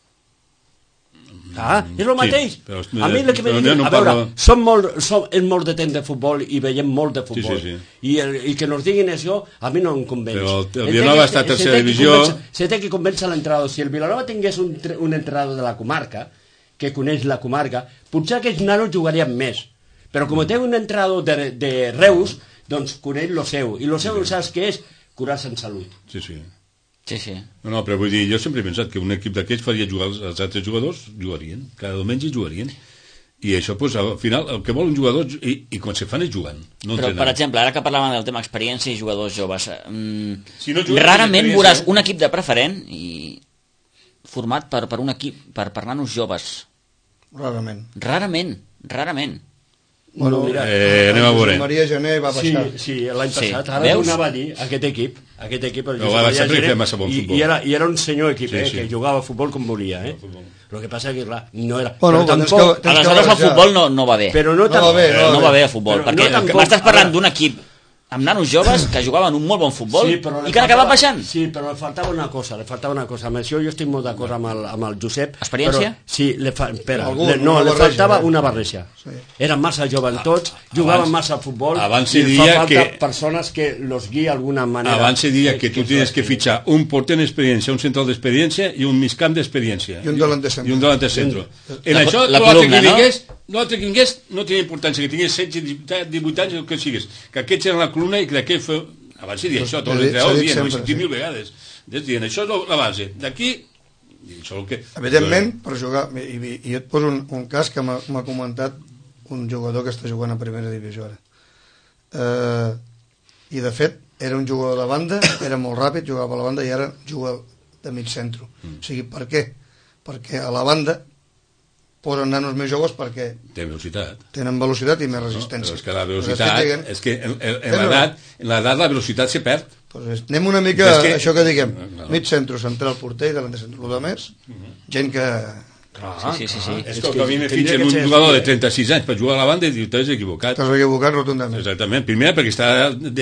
És el mateix. A mi el que m'he dit, a veure, és molt de temps de futbol i veiem molt de futbol, i que nos diguin això a mi no em convenç. Però el Vilanova està a tercera divisió. Se té que convèncer l'entrenador. Si el Vilanova tingués un entrenador de la comarca que coneix la comarca, potser aquests nanos jugarien més, però com té un entrenador de Reus, doncs coneix lo seu, i lo seu saps què és? Curar-se en salut. Sí. No, però vull dir, jo sempre he pensat que un equip d'aquests faria jugar els altres jugadors, jugarien, cada diumenge jugarien, i això, doncs, al final, el que volen jugadors, i quan se fan és jugant, no però, entrenant. per exemple, ara que parlàvem del tema experiència i jugadors joves, rarament veuràs un equip de preferent i format per un equip, per nanos joves. Rarament. Bueno, mira, anem a veure. Maria Gené va baixar. Sí, l'any passat. Ara tornava a dir aquest equip no, va sempre fer massa bon futbol. I era un senyor equip, que jugava a futbol com volia. El que passa que, clar, no era... Bueno, aleshores el futbol no va bé. Però no va bé el futbol, perquè m'estàs parlant d'un equip amb nanos joves que jugaven un molt bon futbol i que han acabat baixant. Sí, però li faltava una cosa. Amb això jo estic molt d'acord amb el Josep. Experiència? Sí, li faltava una barreja. Eren massa joves tots, jugaven massa al futbol i fa falta persones que los guia d'alguna manera. Abans se diria que tu tienes que fitxar un porter d'experiència, un central d'experiència i un migcamp d'experiència. I un delanter centro. En això, l'altre que vingués no tenia importància, que tingués 16, 18 anys, el que sigués, que aquests eren la columna i que d'aquell feu... Abans se dia això, tots els entrenadors dient, ho he sentit 1000 vegades. Dient, això és la base. D'aquí... Evidentment, per jugar... I jo et poso un cas que m'ha comentat un jugador que està jugant a primera divisió ara. I de fet, era un jugador de banda, era molt ràpid, jugava a la banda i ara juga de mig centre. O sigui, per què? Perquè a la banda posen nanos més joves perquè tenen velocitat i més resistència. Però és que la velocitat, és que en l'edat la velocitat se perd. Pues anem una mica a això que diguem, mig centre, central, porter i davant de centre. El més, gent que... Sí. És que a mi me fitxen un jugador de 36 anys per jugar a la banda i diu, t'has equivocat. T'has equivocat rotundament. Exactament. Primer, perquè està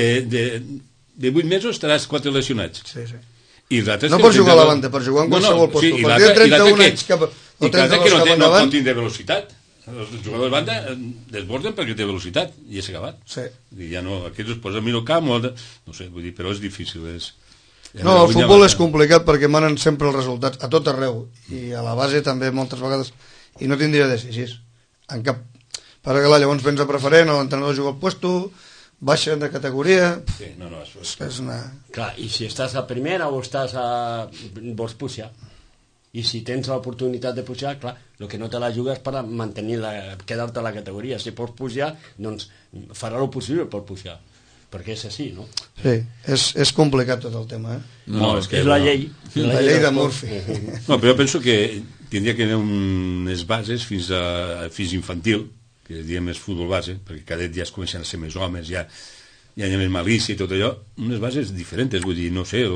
de 8 mesos estaràs 4 lesionats. Sí. No pots jugar a la banda, per jugar en qualsevol posto. Per dir 31 anys cap o 32 cap endavant... I de velocitat. Els jugadors de banda desborden perquè té velocitat i és acabat. I ja no, aquests es posen a mirar el camp, no sé, vull dir, però és difícil. No, el futbol és complicat perquè manen sempre els resultats a tot arreu i a la base també moltes vegades, i no tindria de ser així. En cap... Perquè llavors vens a preferent, l'entrenador juga al puesto, baixen de categoria... Sí, és una... Clar, i si estàs a primera o estàs a... vols pujar. I si tens l'oportunitat de pujar, clar, el que no te la jugues per mantenir quedar-te a la categoria. Si pots pujar, doncs farà el possible per pujar. perquè és així, no? Sí, és complicat tot el tema, No, és la llei. La llei de Murphy. No, però jo penso que tindria que haver unes bases fins infantil, que diem és futbol base, perquè cadet ja es comencen a ser més homes, ja hi ha més malícia i tot allò, unes bases diferents, vull dir, no sé...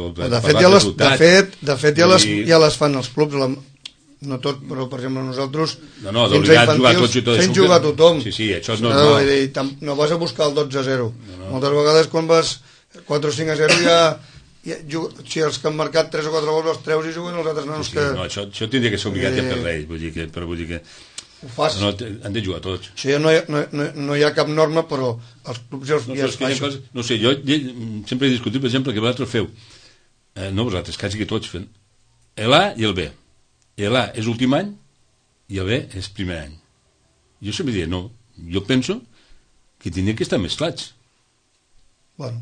De fet ja les fan els clubs, no tot, però per exemple nosaltres d'obligat jugar tots i tot fent jugar a tothom. Sí, això és normal. No vas a buscar el 12-0. Moltes vegades quan vas 4-5-0 ja si els que han marcat 3 o 4 gols els treus i juguen els altres nanos que... No, això tindria que ser obligat ja per llei, vull dir que ho fas. Han de jugar tots. Sí, no hi ha cap norma, però els clubs ja es fan. No sé, jo sempre he discutit, per exemple, que vosaltres feu, no vosaltres, quasi que tots fent, l'A i el B. L'A és últim any i el B és primer any. Jo sempre diria, no, jo penso que tindria que estar mesclats. Bueno,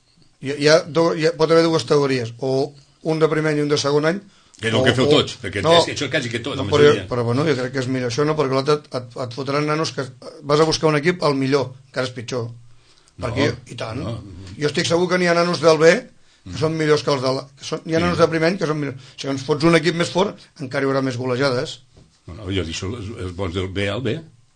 pot haver dues teories, o un de primer any i un de segon any, que és el que feu tots, perquè això és quasi que tots, la majoria. Però bueno, jo crec que és millor això, no? Perquè l'altre et fotran nanos que vas a buscar un equip al millor, encara és pitjor. Perquè, i tant. Jo estic segur que n'hi ha nanos del B que són millors que els de la... Hi ha nanos de primer any que són millors. Si ens fots un equip més fort, encara hi haurà més golejades. No, jo dic els bons del B al B.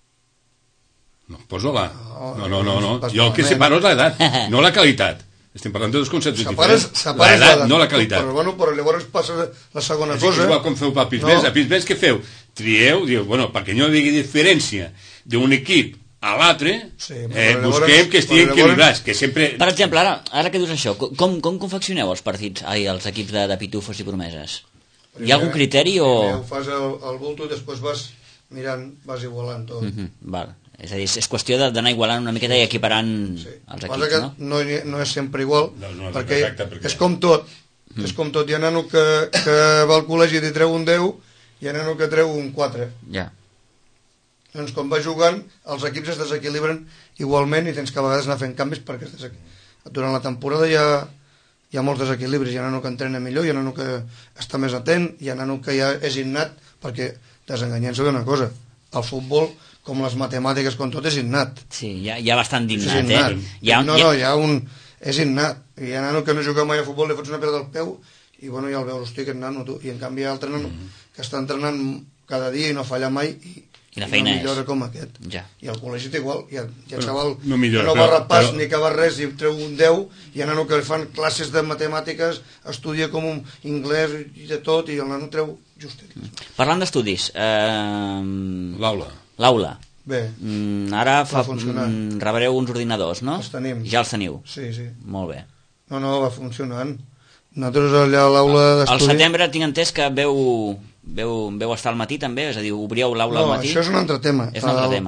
No, poso l'A. No. Jo el que separo és l'edat, no la qualitat. Estem parlant de dos conceptes diferents. L'edat, no la qualitat. Però llavors passa la segona cosa. És igual com feu per Pinsbens. A Pinsbens què feu? Trieu, diu, bueno, perquè no hi hagi diferència d'un equip a l'altre, busquem que estiguin equilibrats, que sempre... Per exemple, ara que dius això, com confeccioneu els partits, els equips de pitufos i promeses? Hi ha algun criteri o...? Primer ho fas al bulto i després vas mirant, vas igualant tot. Val. És a dir, és qüestió d'anar igualant una miqueta i equiparant els equips, no? No és sempre igual, perquè és com tot. És com tot. Hi ha nano que va al col·legi i treu un 10 i hi ha nano que treu un 4. Ja. Doncs quan va jugant, els equips es desequilibren igualment i tens que a vegades anar fent canvis perquè durant la temporada hi ha molts desequilibris. Hi ha nano que entrena millor, hi ha nano que està més atent, hi ha nano que ja és innat, perquè desenganyem-se d'una cosa. El futbol, com les matemàtiques, com tot, és innat. Sí, hi ha bastant d'innat, és innat. Hi ha nano que no juga mai a futbol, li fots una pedra del peu i bueno, ja el veus, hosti, aquest nano, tu. I en canvi hi ha altre nano que està entrenant cada dia i no falla mai i la feina no millora com aquest. Ja. I al col·legi té igual. Hi ha xaval no millora, que no va repàs ni que va res i treu un 10, hi ha nano que fan classes de matemàtiques, estudia com un anglès i de tot, i el nano treu justet. Parlant d'estudis, l'aula. Bé, ara rebreu uns ordinadors, no? Els tenim. Ja els teniu? Sí. Molt bé. No, va funcionant. Nosaltres allà a l'aula d'estudi... Al setembre tinc entès que veu estar al matí també? És a dir, obríeu l'aula al matí? No, això és un altre tema. És un altre tema.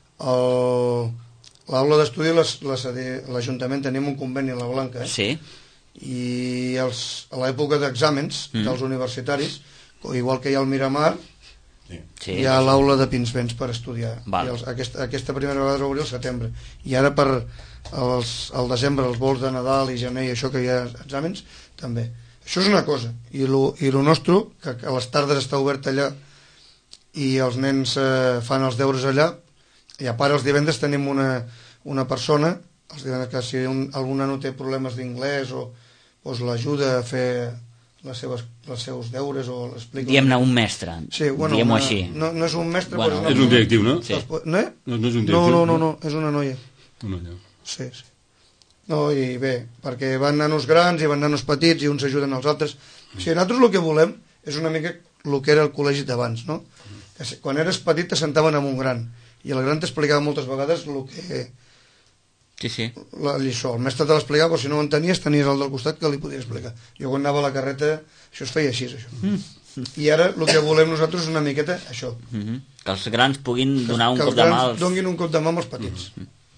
L'aula d'estudi, l'Ajuntament tenim un conveni a la Blanca, Sí. I a l'època d'exàmens dels universitaris, igual que hi ha al Miramar, hi ha l'aula de Pinsbens per estudiar. Aquesta primera vegada es va obrir al setembre. I ara al desembre, els vols de Nadal i gener i això que hi ha exàmens, també. Això és una cosa. I lo nostre, que a les tardes està obert allà i els nens fan els deures allà, i a part els divendres tenim una persona, els divendres que si algun nano té problemes d'inglès o l'ajuda a fer els seus deures o l'explica... Diem-ne un mestre, diem-ho així. No és un mestre... Bueno, és un directiu, no? Sí. No és un directiu? No, és una noia. Una noia. Sí. No, i bé, perquè van nanos grans i van nanos petits i uns ajuden als altres. O sigui, nosaltres el que volem és una mica el que era el col·legi d'abans, no? Que quan eres petit t'assentaven amb un gran i el gran t'explicava moltes vegades el que... Sí. La lliçó. El mestre te l'explicava, però si no ho entenies tenies el del costat que li podia explicar. Jo quan anava a la carreta això es feia així, això. I ara el que volem nosaltres és una miqueta això. Que els grans puguin donar un cop de mà als... donin un cop de mà als petits.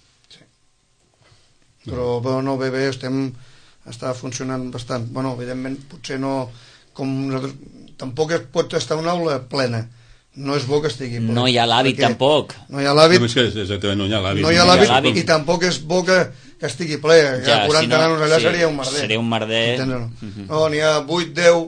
Però no, bé, està funcionant bastant. Bueno, evidentment, potser no... Com nosaltres, tampoc es pot estar una aula plena. No és bo que estigui plena. No hi ha l'hàbit, tampoc. No hi ha l'hàbit. No hi ha l'hàbit. No hi ha l'hàbit i tampoc és bo que estigui ple. Ja, 40 nanos allà seria un merder. Seria un merder. No, n'hi ha 8, 10,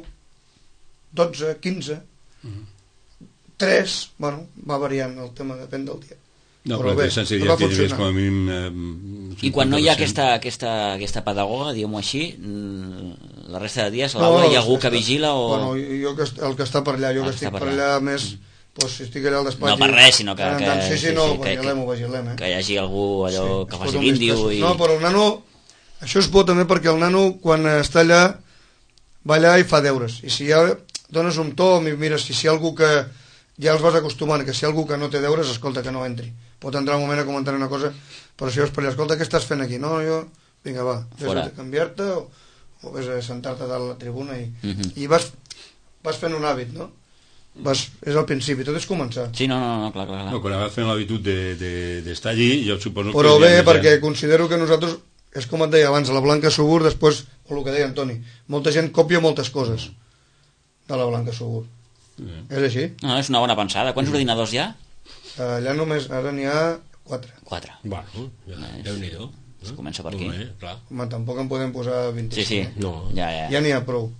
12, 15, 3... Bueno, va variant el tema, depèn del dia. No, però bé, sense ja tiene més com a mínim... I quan no hi ha aquesta pedagoga, diguem-ho així, la resta de dies, l'aula, hi ha algú que vigila o... Bueno, jo el que està per allà, jo que estic per allà més... Pues, si estic allà al despatx... No per res, sinó que... vigilem. Que hi hagi algú allò que faci l'índio i... No, però el nano... Això és bo també perquè el nano, quan està allà, va allà i fa deures. I si ja dones un to, mira, si hi ha algú que... Ja els vas acostumant, que si hi ha algú que no té deures, escolta, que no entri. Pot entrar un moment a comentar una cosa, però si vas per allà, escolta, què estàs fent aquí? No, jo... Vinga, va, vés a canviar-te o vés a sentar-te dalt a la tribuna i vas fent un hàbit, no? És al principi, tot és començar. Sí, no, clar. No, quan vas fent l'habitud d'estar allí, jo suposo però que... Però bé, perquè considero que nosaltres, és com et deia abans, a la Blanca Subur, després, o el que deia Antoni, molta gent copia moltes coses de la Blanca Subur. És així? No, és una bona pensada. Quants ordinadors hi ha? Allà només, ara n'hi ha 4. Bueno, Déu-n'hi-do. Es comença per aquí. Clar. Home, tampoc en podem posar 25. Sí. No. Ja n'hi ha prou.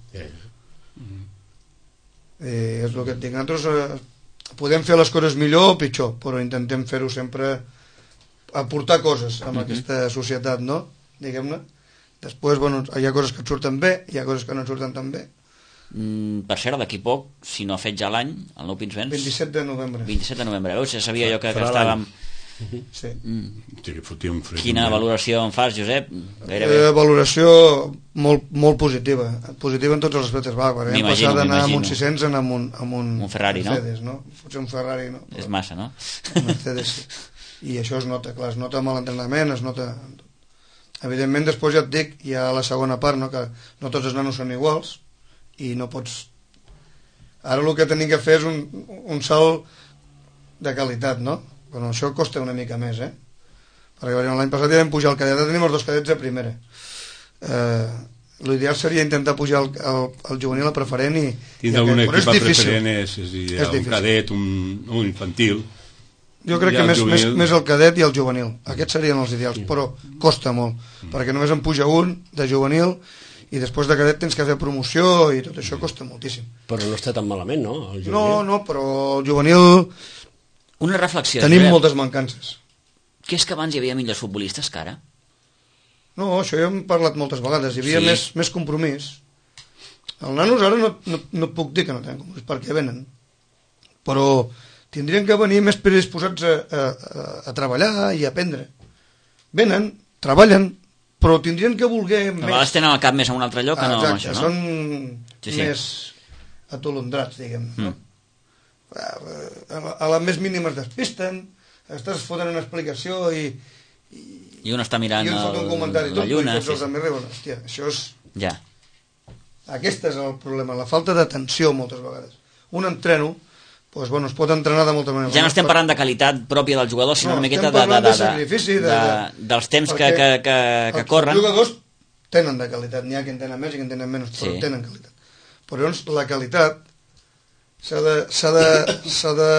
És el que et dic. Nosaltres podem fer les coses millor o pitjor, però intentem fer-ho sempre, aportar coses a aquesta societat, no? Diguem-ne. Després, bueno, hi ha coses que et surten bé, hi ha coses que no et surten tan bé. Per cert, d'aquí poc, si no ha fet ja l'any, el Nou Pinsbens... 27 de novembre. Veus? Ja sabia jo que estàvem... Sí. Quina valoració en fas, Josep? Valoració molt positiva. Positiva en tots els aspectes. Hem passat d'anar amb un 600 amb un Ferrari, Mercedes, no? Potser un Ferrari, no? És massa, no? Un Mercedes, sí. I això es nota, clar, es nota amb l'entrenament, es nota... Evidentment, després ja et dic, hi ha la segona part, no? Que no tots els nanos són iguals, i no pots... Ara el que tenim que fer és un salt de qualitat, no? Bueno, això costa una mica més, perquè l'any passat ja vam pujar el cadet, ara tenim els 2 cadets a primera. L'ideal seria intentar pujar el juvenil a preferent i... Tindre un equip a preferent és un cadet, un infantil. Jo crec que més el cadet i el juvenil. Aquests serien els ideals, però costa molt, perquè només en puja un de juvenil i després de cadet tens que fer promoció i tot això costa moltíssim. Però no està tan malament, no? El juvenil. No, però el juvenil... Una reflexió. Tenim moltes mancances. Que és que abans hi havia millors futbolistes que ara? No, això ja hem parlat moltes vegades. Hi havia més compromís. Els nanos ara no puc dir que no tenen compromís, perquè venen. Però tindrien que venir més predisposats a treballar i a aprendre. Venen, treballen, però tindrien que voler més... A vegades tenen el cap més a un altre lloc que no... Exacte, això, no? Són més atolondrats, diguem. No? A les més mínimes despisten, estàs fotent una explicació i un està mirant un comentari la lluna. I tots els altres riuen. Hòstia, això és... Ja. Aquest és el problema, la falta d'atenció moltes vegades. Un entreno, doncs, bueno, es pot entrenar de molta manera. Ja no estem parlant de qualitat pròpia del jugador, sinó una miqueta de sacrifici, dels temps que corren. Els jugadors tenen de qualitat, n'hi ha que en tenen més i que en tenen menys, però tenen qualitat. Però llavors la qualitat s'ha de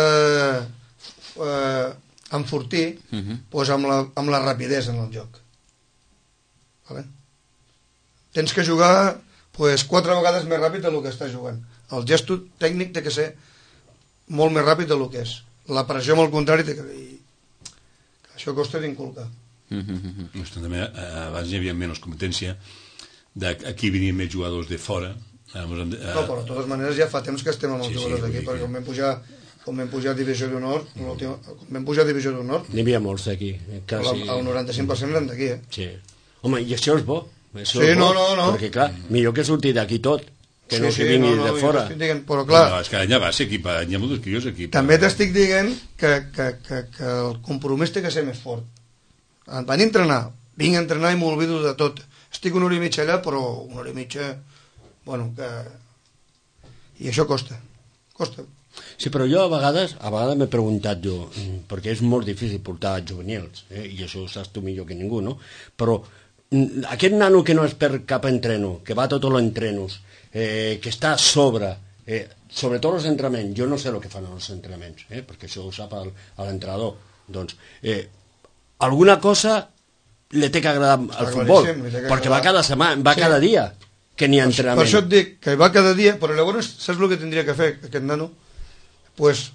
enfortir doncs amb la rapidesa en el joc. Vale? Tens que jugar doncs 4 vegades més ràpid del que estàs jugant. El gest tècnic té que ser molt més ràpid del que és. La pressió, amb el contrari, té que... això costa d'inculcar. També, abans hi havia menys competència, aquí venien més jugadors de fora. No, però de totes maneres ja fa temps que estem amb els jugadors d'aquí, perquè quan vam pujar a Divisió d'Honor, n'hi havia molts d'aquí. El 95% eren d'aquí, Sí. Home, i això és bo. Sí, no. Perquè, clar, millor que surti d'aquí tot, que no que vingui de fora. Però, clar... És que allà va ser equip, hi ha molts crios aquí. També t'estic dient que el compromís té que ser més fort. Van entrenar, vinc a entrenar i m'oblido de tot. Estic 1 hora i mitja allà, però 1 hora i mitja... Bueno, que... I això costa. Sí, però jo a vegades m'he preguntat jo, perquè és molt difícil portar juvenils, i això ho saps tu millor que ningú, no? Però aquest nano que no es perd cap entreno, que va a tots els entrenos, que està a sobre, sobretot els entrenaments, jo no sé el que fan els entrenaments, perquè això ho sap l'entrenador, doncs, alguna cosa li té que agradar al futbol, perquè va cada setmana, va cada dia, que n'hi ha entrenament. Per això et dic que va cada dia, però llavors saps el que tindria que fer aquest nano? Pues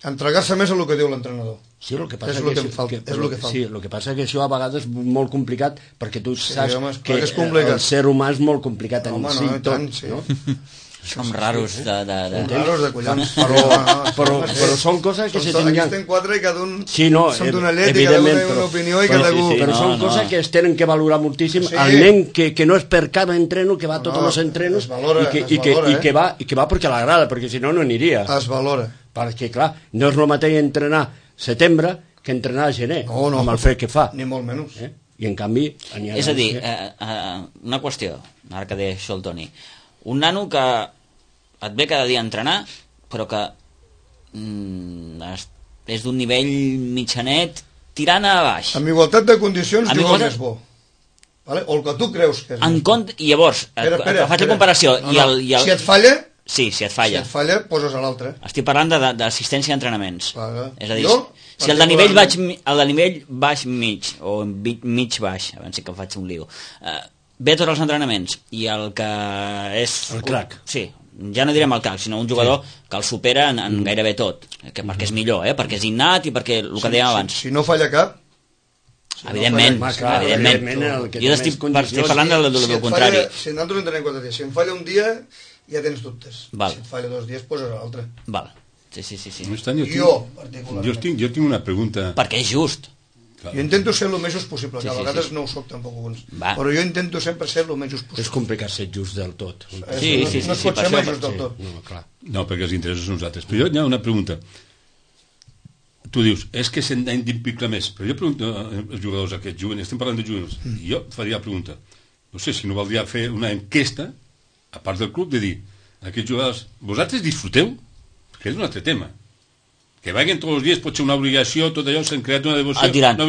entregar-se més a el que diu l'entrenador. Sí, el que passa és el que em falta. Sí, el que passa que això a vegades és molt complicat, perquè tu saps que el ser humà és molt complicat en si tot, no? Som raros de... Raros de collons. Però són coses que se tenen... Aquí estem 4 i cada un som d'una llet i cada un té una opinió i cada un... Però són coses que es tenen que valorar moltíssim. El nen que no és per cada entreno, que va a tots els entrenos i que va perquè l'agrada, perquè si no, no aniria. Es valora. Perquè, clar, no és el mateix entrenar setembre que entrenar a gener, amb el fred que fa. Ni molt menys. I en canvi... És a dir, una qüestió, ara que deia això el Toni. Un nano que et ve cada dia a entrenar, però que és d'un nivell mitjanet tirant a baix. Amb igualtat de condicions juga el més bo. Vale? O el que tu creus que és en compte, i llavors, faig la comparació. Si et falla... Sí, si et falla. Si et falla, poses a l'altre. Estic parlant d'assistència a entrenaments. És a dir, si el de nivell baix mig, o mig baix, abans sí que em faig un lío, ve tots els entrenaments, i el que és... El crac. Sí, ja no direm el crac, sinó un jugador que el supera en gairebé tot, perquè és millor, perquè és innat i perquè el que dèiem abans. Si no falla cap... Evidentment. Jo estic parlant del contrari. Si nosaltres entenem 4 dies, si em falla un dia, ja tens dubtes. Si et falla 2 dies, poses l'altre. Val. Sí. Jo, particularment. Jo tinc una pregunta... Perquè és just. Jo intento ser el més just possible, que a vegades no ho soc tampoc alguns, però jo intento sempre ser el més just possible. És complicat ser just del tot. Sí, no es pot ser més just del tot. No, perquè els interessos són uns altres. Però jo hi ha una pregunta. Tu dius, és que s'han d'implicar més, però jo pregunto als jugadors aquests, juvenils, estem parlant de juvenils, i jo faria la pregunta, no sé si no valdria fer una enquesta, a part del club, de dir, aquests jugadors, vosaltres disfruteu? Perquè és un altre tema. Que vagin tots els dies pot ser una obligació, tot allò s'han creat una devoció.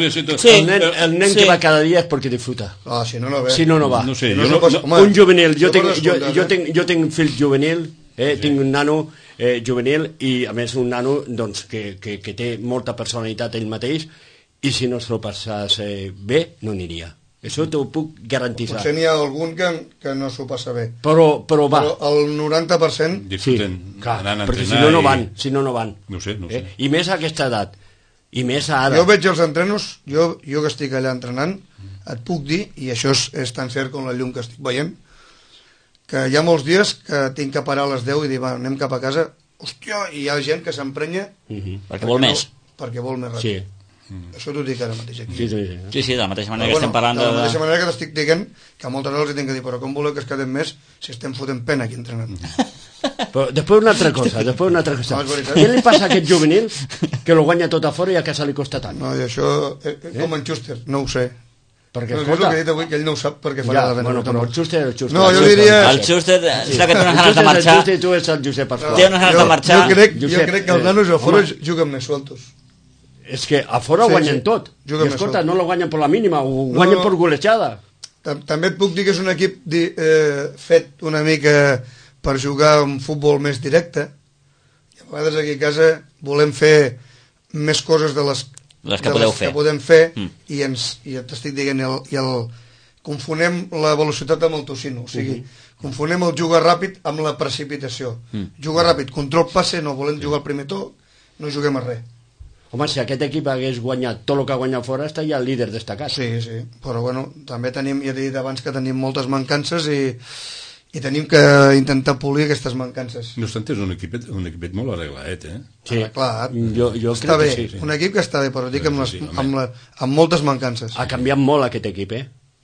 El nen que va cada dia és perquè disfruta. Si no, no ve. Si no, no va. No sé, un juvenil, jo tinc fill juvenil, tinc un nano juvenil i a més un nano doncs, que té molta personalitat ell mateix i si no se lo passés bé no aniria. Això t'ho puc garantir. Potser n'hi ha algun que no s'ho passa bé. Però va. Però el 90%... Disfruten. Clar, perquè si no no van. No sé. I més a aquesta edat. I més ara. Jo veig els entrenos, jo que estic allà entrenant, et puc dir, i això és tan cert com la llum que estic veient, que hi ha molts dies que tinc que parar a les 10 i dir, va, anem cap a casa, hòstia, i hi ha gent que s'emprenya... Perquè vol més. Perquè vol més ràpid. Sí. Això t'ho dic ara mateix aquí. Sí, de la mateixa manera que estem parlant de... De la mateixa manera que t'estic dient que moltes vegades els tinc que dir, però com voleu que es quedem més si estem fotent pena aquí entrenant? Però després una altra cosa. Què li passa a aquest juvenil que lo guanya tot a fora i a casa li costa tant? No, i això, com en Schuster, no ho sé. Perquè, no, és el que he dit avui, que ell no ho sap perquè farà la venda. Però el Schuster... No, jo diria... El Schuster, està que té unes ganes de marxar. Tu ets el Josep Pasqual. Té unes ganes de marxar. Jo crec que els nanos a fora juguen més sueltos. És que a fora guanyen tot. I escolta, no lo guanyen per la mínima, ho guanyen per golejada. També et puc dir que és un equip fet una mica per jugar un futbol més directe. I a vegades aquí a casa volem fer més coses de les que podem fer i t'estic dient confonem la velocitat amb el tocino, o sigui, confonem el jugar ràpid amb la precipitació. Jugar ràpid, control passe, no volem jugar al primer toc, no juguem a res. Home, si aquest equip hagués guanyat tot el que ha guanyat fora, està ja el líder destacat. Sí, però bueno, també tenim, ja he dit abans que tenim moltes mancances i tenim que intentar polir aquestes mancances. No obstant, és un equipet molt arreglat, Sí, arreglat. Jo està crec bé, que sí. Un equip que està bé, però dic amb moltes mancances. Ha canviat molt aquest equip,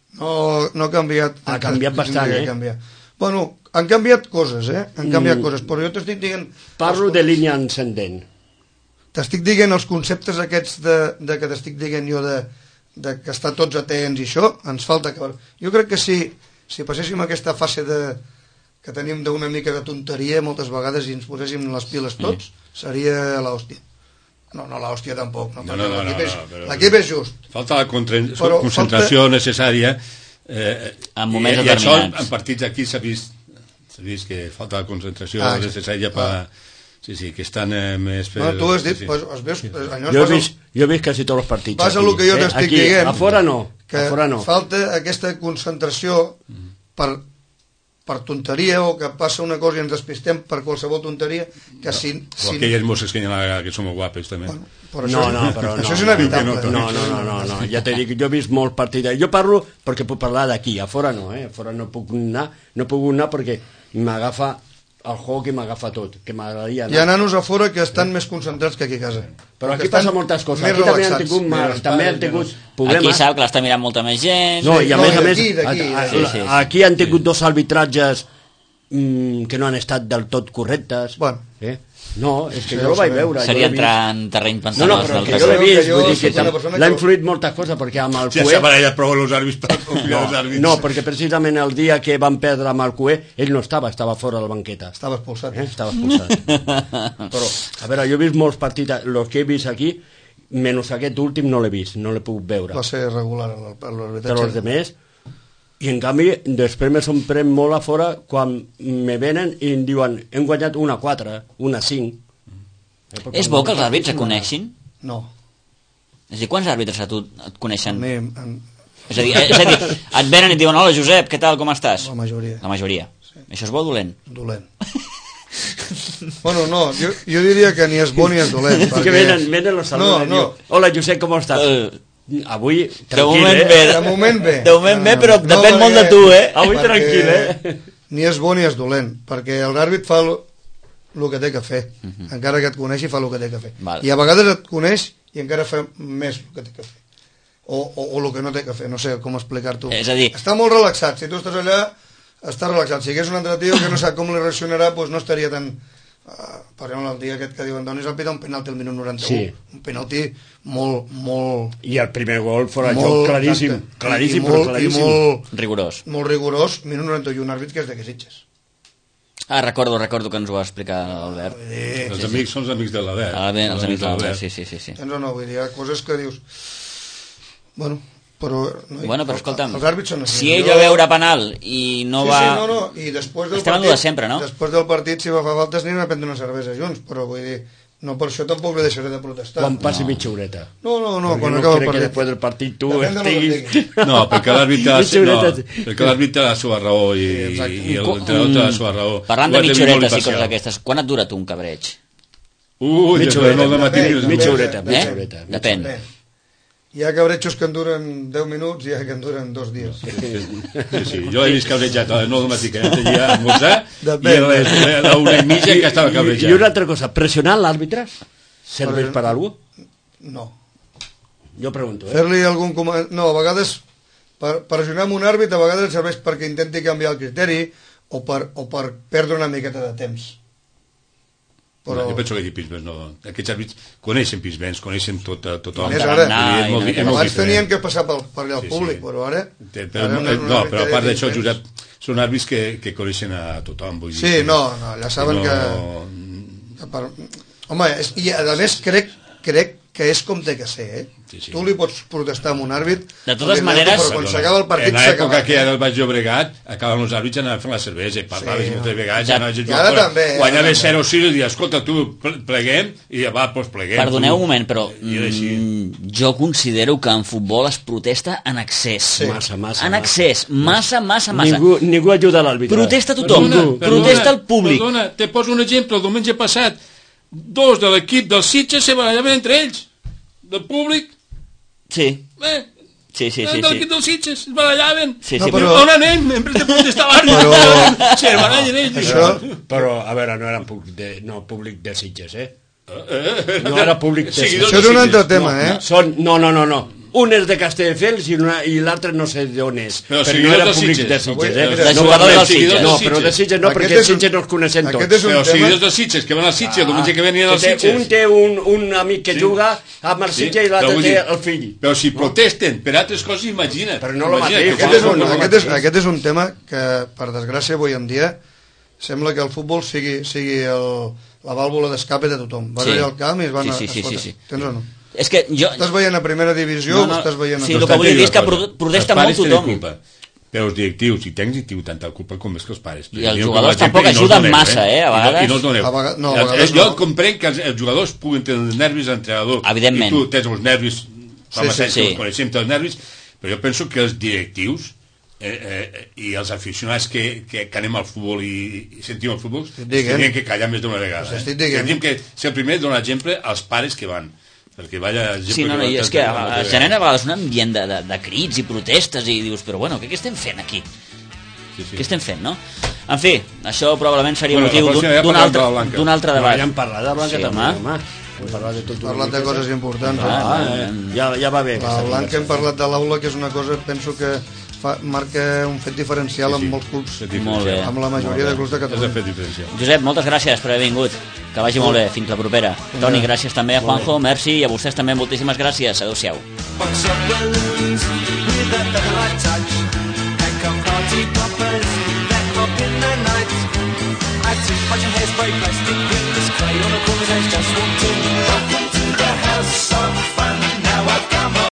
No ha canviat. Ha canviat bastant, Bueno, han canviat coses, Han canviat coses, però jo t'estic dient... Parlo de línia ascendent. T'estic dient els conceptes aquests de que t'estic dient jo de que estar tots atents i això, ens falta que... Jo crec que si passéssim aquesta fase que tenim d'una mica de tonteria moltes vegades i ens poséssim les piles tots, seria l'hòstia. No l'hòstia tampoc. L'equip és just. Falta la concentració necessària. En moments determinats. I això en partits aquí s'ha vist que falta la concentració necessària per... Sí, que estan més... Tu has dit, es veus... Jo he vist quasi tots els partits. Passa el que jo t'estic dient. A fora no. Que falta aquesta concentració per per tonteria o que passa una cosa i ens despistem per qualsevol tonteria que o aquelles mosses que hi ha que són molt guapes també. Però això és inevitable. No, ja t'he dit, jo he vist molts partits. Jo parlo perquè puc parlar d'aquí, a fora no, a fora no puc anar perquè m'agafa el joc i m'agafa tot, que m'agradaria anar. Hi ha nanos a fora que estan més concentrats que aquí a casa. Però aquí passa moltes coses, aquí també han tingut problemes. Aquí sap que l'està mirant molta més gent. No, i a més, aquí han tingut 2 arbitratges que no han estat del tot correctes. Bueno. No, és que jo ho vaig veure. Seria entrar en terreny pensant. No, però que jo l'he vist, vull dir que l'ha influït moltes coses, perquè amb el Cué... Ja s'ha barallat prou els àrbits per confiar els àrbits. No, perquè precisament el dia que van perdre amb el Cué, ell no estava fora de la banqueta. Estava expulsat. Estava expulsat. Però, a veure, jo he vist molts partits, els que he vist aquí, menys aquest últim no l'he vist, no l'he pogut veure. Va ser regular l'arbitratge. Però els demés... I en canvi, després me sorprèn molt a fora quan me venen i em diuen hem guanyat 1-4, 1-5. És bo que els àrbitres et coneixin? No. És a dir, quants àrbitres a tu et coneixen? És a dir, et venen i et diuen hola Josep, què tal, com estàs? La majoria. La majoria. Sí. Això és bo o dolent? Dolent. Bueno, no, jo diria que ni és bo ni és dolent. Perquè... Que venen los saludos i diuen hola Josep, com estàs? Avui, tranquil, De moment bé. De moment bé, però depèn molt de tu, Avui tranquil, Ni és bo ni és dolent, perquè l'àrbit fa el que té que fer. Encara que et coneixi, fa el que té que fer. I a vegades et coneix i encara fa més el que té que fer. O el que no té que fer, no sé com explicar-t'ho. És a dir... Està molt relaxat, si tu estàs allà, estàs relaxat. Si hagués un altre tio que no sap com li reaccionarà, doncs no estaria tan... per exemple, el dia aquest que diuen Donis el pita un penalti al minut 91, sí. Un penalti molt... I el primer gol fora de joc claríssim, molt rigorós. Molt rigorós, minut 91, un àrbit que és de Sitges. Recordo que ens ho va explicar l'Albert. Els amics són els amics de l'Albert. Els amics de l'Albert, sí. No, vull dir, hi ha coses que dius... Bueno, però escolta'm, els àrbits són així. Si ell va veure penal i no va... I després del partit... de sempre, no? Després del partit, si va fer faltes, anirem a prendre una cervesa junts, però vull dir, no per això tampoc li deixaré de protestar. Quan passi mitja horeta. No, quan acaba el partit. Que després del partit tu estiguis... No, perquè l'àrbit té la seva raó i l'entrenador té la seva raó. Parlant de mitja horeta i coses d'aquestes, quan et dura tu un cabreig? Mitja horeta. Depèn. Hi ha cabretxos que en duren 10 minuts i hi ha que en duren 2 dies. Sí, jo he vist cabrejat a les 9 del matí que ja a esmorzar i a les 1:30 que estava cabrejat. I una altra cosa, pressionar l'àrbitre serveix per alguna cosa? No. Jo pregunto. Fer-li algun comandament... No, a vegades, per pressionar amb un àrbitre, a vegades serveix perquè intenti canviar el criteri o per perdre una miqueta de temps. Però... Jo penso que aquí Pisbens no... Aquests àrbits coneixen Pisbens, coneixen tothom. Més ara, abans tenien que passar per allà al públic, però ara... No, però a part d'això, Josep, són àrbits que coneixen a tothom. Sí, no, ja saben que... Home, i a més crec que és com té que ser, Tu li pots protestar amb un àrbit... De totes maneres... Però quan s'acaba el partit... En l'època que era el Baix Llobregat, acabaven els àrbits i anaven fent la cervesa, i parlaves moltes vegades, guanyava 0-6 i dius, escolta, tu, pleguem, i va, doncs pleguem. Perdoneu un moment, però jo considero que en futbol es protesta en excés. Massa. En excés, massa. Ningú ajuda l'àrbitre. Protesta tothom, protesta el públic. Perdona, te poso un exemple, el diumenge passat, 2 de l'equip del Sitges se barallaven entre ells, del públic. Sí. Sí. L'equip dels Sitges es barallaven. Sí, però on anem? En de protestar l'àrbitre. Se barallen ells. Però, a veure, no eren públic de Sitges, No era públic de Sitges. Això és un altre tema, No. Un és de Castelldefels i l'altre no sé d'on és. Però no era públic de Sitges, De jugadors del Sitges. No, però de Sitges no, perquè els Sitges no els coneixem tots. Però seguidors dels Sitges, que van al Sitges, el diumenge que venien als Sitges. Un té un amic que juga amb el Sitges i l'altre té el fill. Però si protesten per altres coses, imagina't. Però no el mateix. Aquest és un tema que, per desgràcia, avui en dia, sembla que el futbol sigui la vàlvula d'escape de tothom. Vas allà al camp i es van a... Sí. Tens o no? És que jo... Estàs veient a primera divisió o estàs veient... Sí, el que vull dir és que protesta molt tothom. Però els directius i tècnics teniu tanta culpa com és que els pares. I els jugadors tampoc ajuden massa, a vegades. I no els doneu. Jo comprenc que els jugadors puguin tenir els nervis a l'entrenador. Evidentment. I tu tens els nervis, fa massa anys que els coneixem, els nervis, però jo penso que els directius i els aficionats que anem al futbol i sentim el futbol tenen que callar més d'una vegada. Sentim que si el primer dona exemple als pares que van, perquè vaya exemple. Sí, no, i és que genera a vegades un ambient de crits i protestes i dius, però bueno, què estem fent aquí? Què estem fent, no? En fi, això probablement seria motiu d'un altre debat. Ja hem parlat de Blanca també, home. Hem parlat de coses importants. Ja va bé. La Blanca hem parlat de l'aula, que és una cosa, penso que marca un fet diferencial en molts clubs, amb la majoria de clubs de Catalunya. Josep, moltes gràcies per haver vingut, que vagi molt bé, fins la propera. Toni, gràcies també a Juanjo, merci, i a vostès també moltíssimes gràcies, adeu-siau.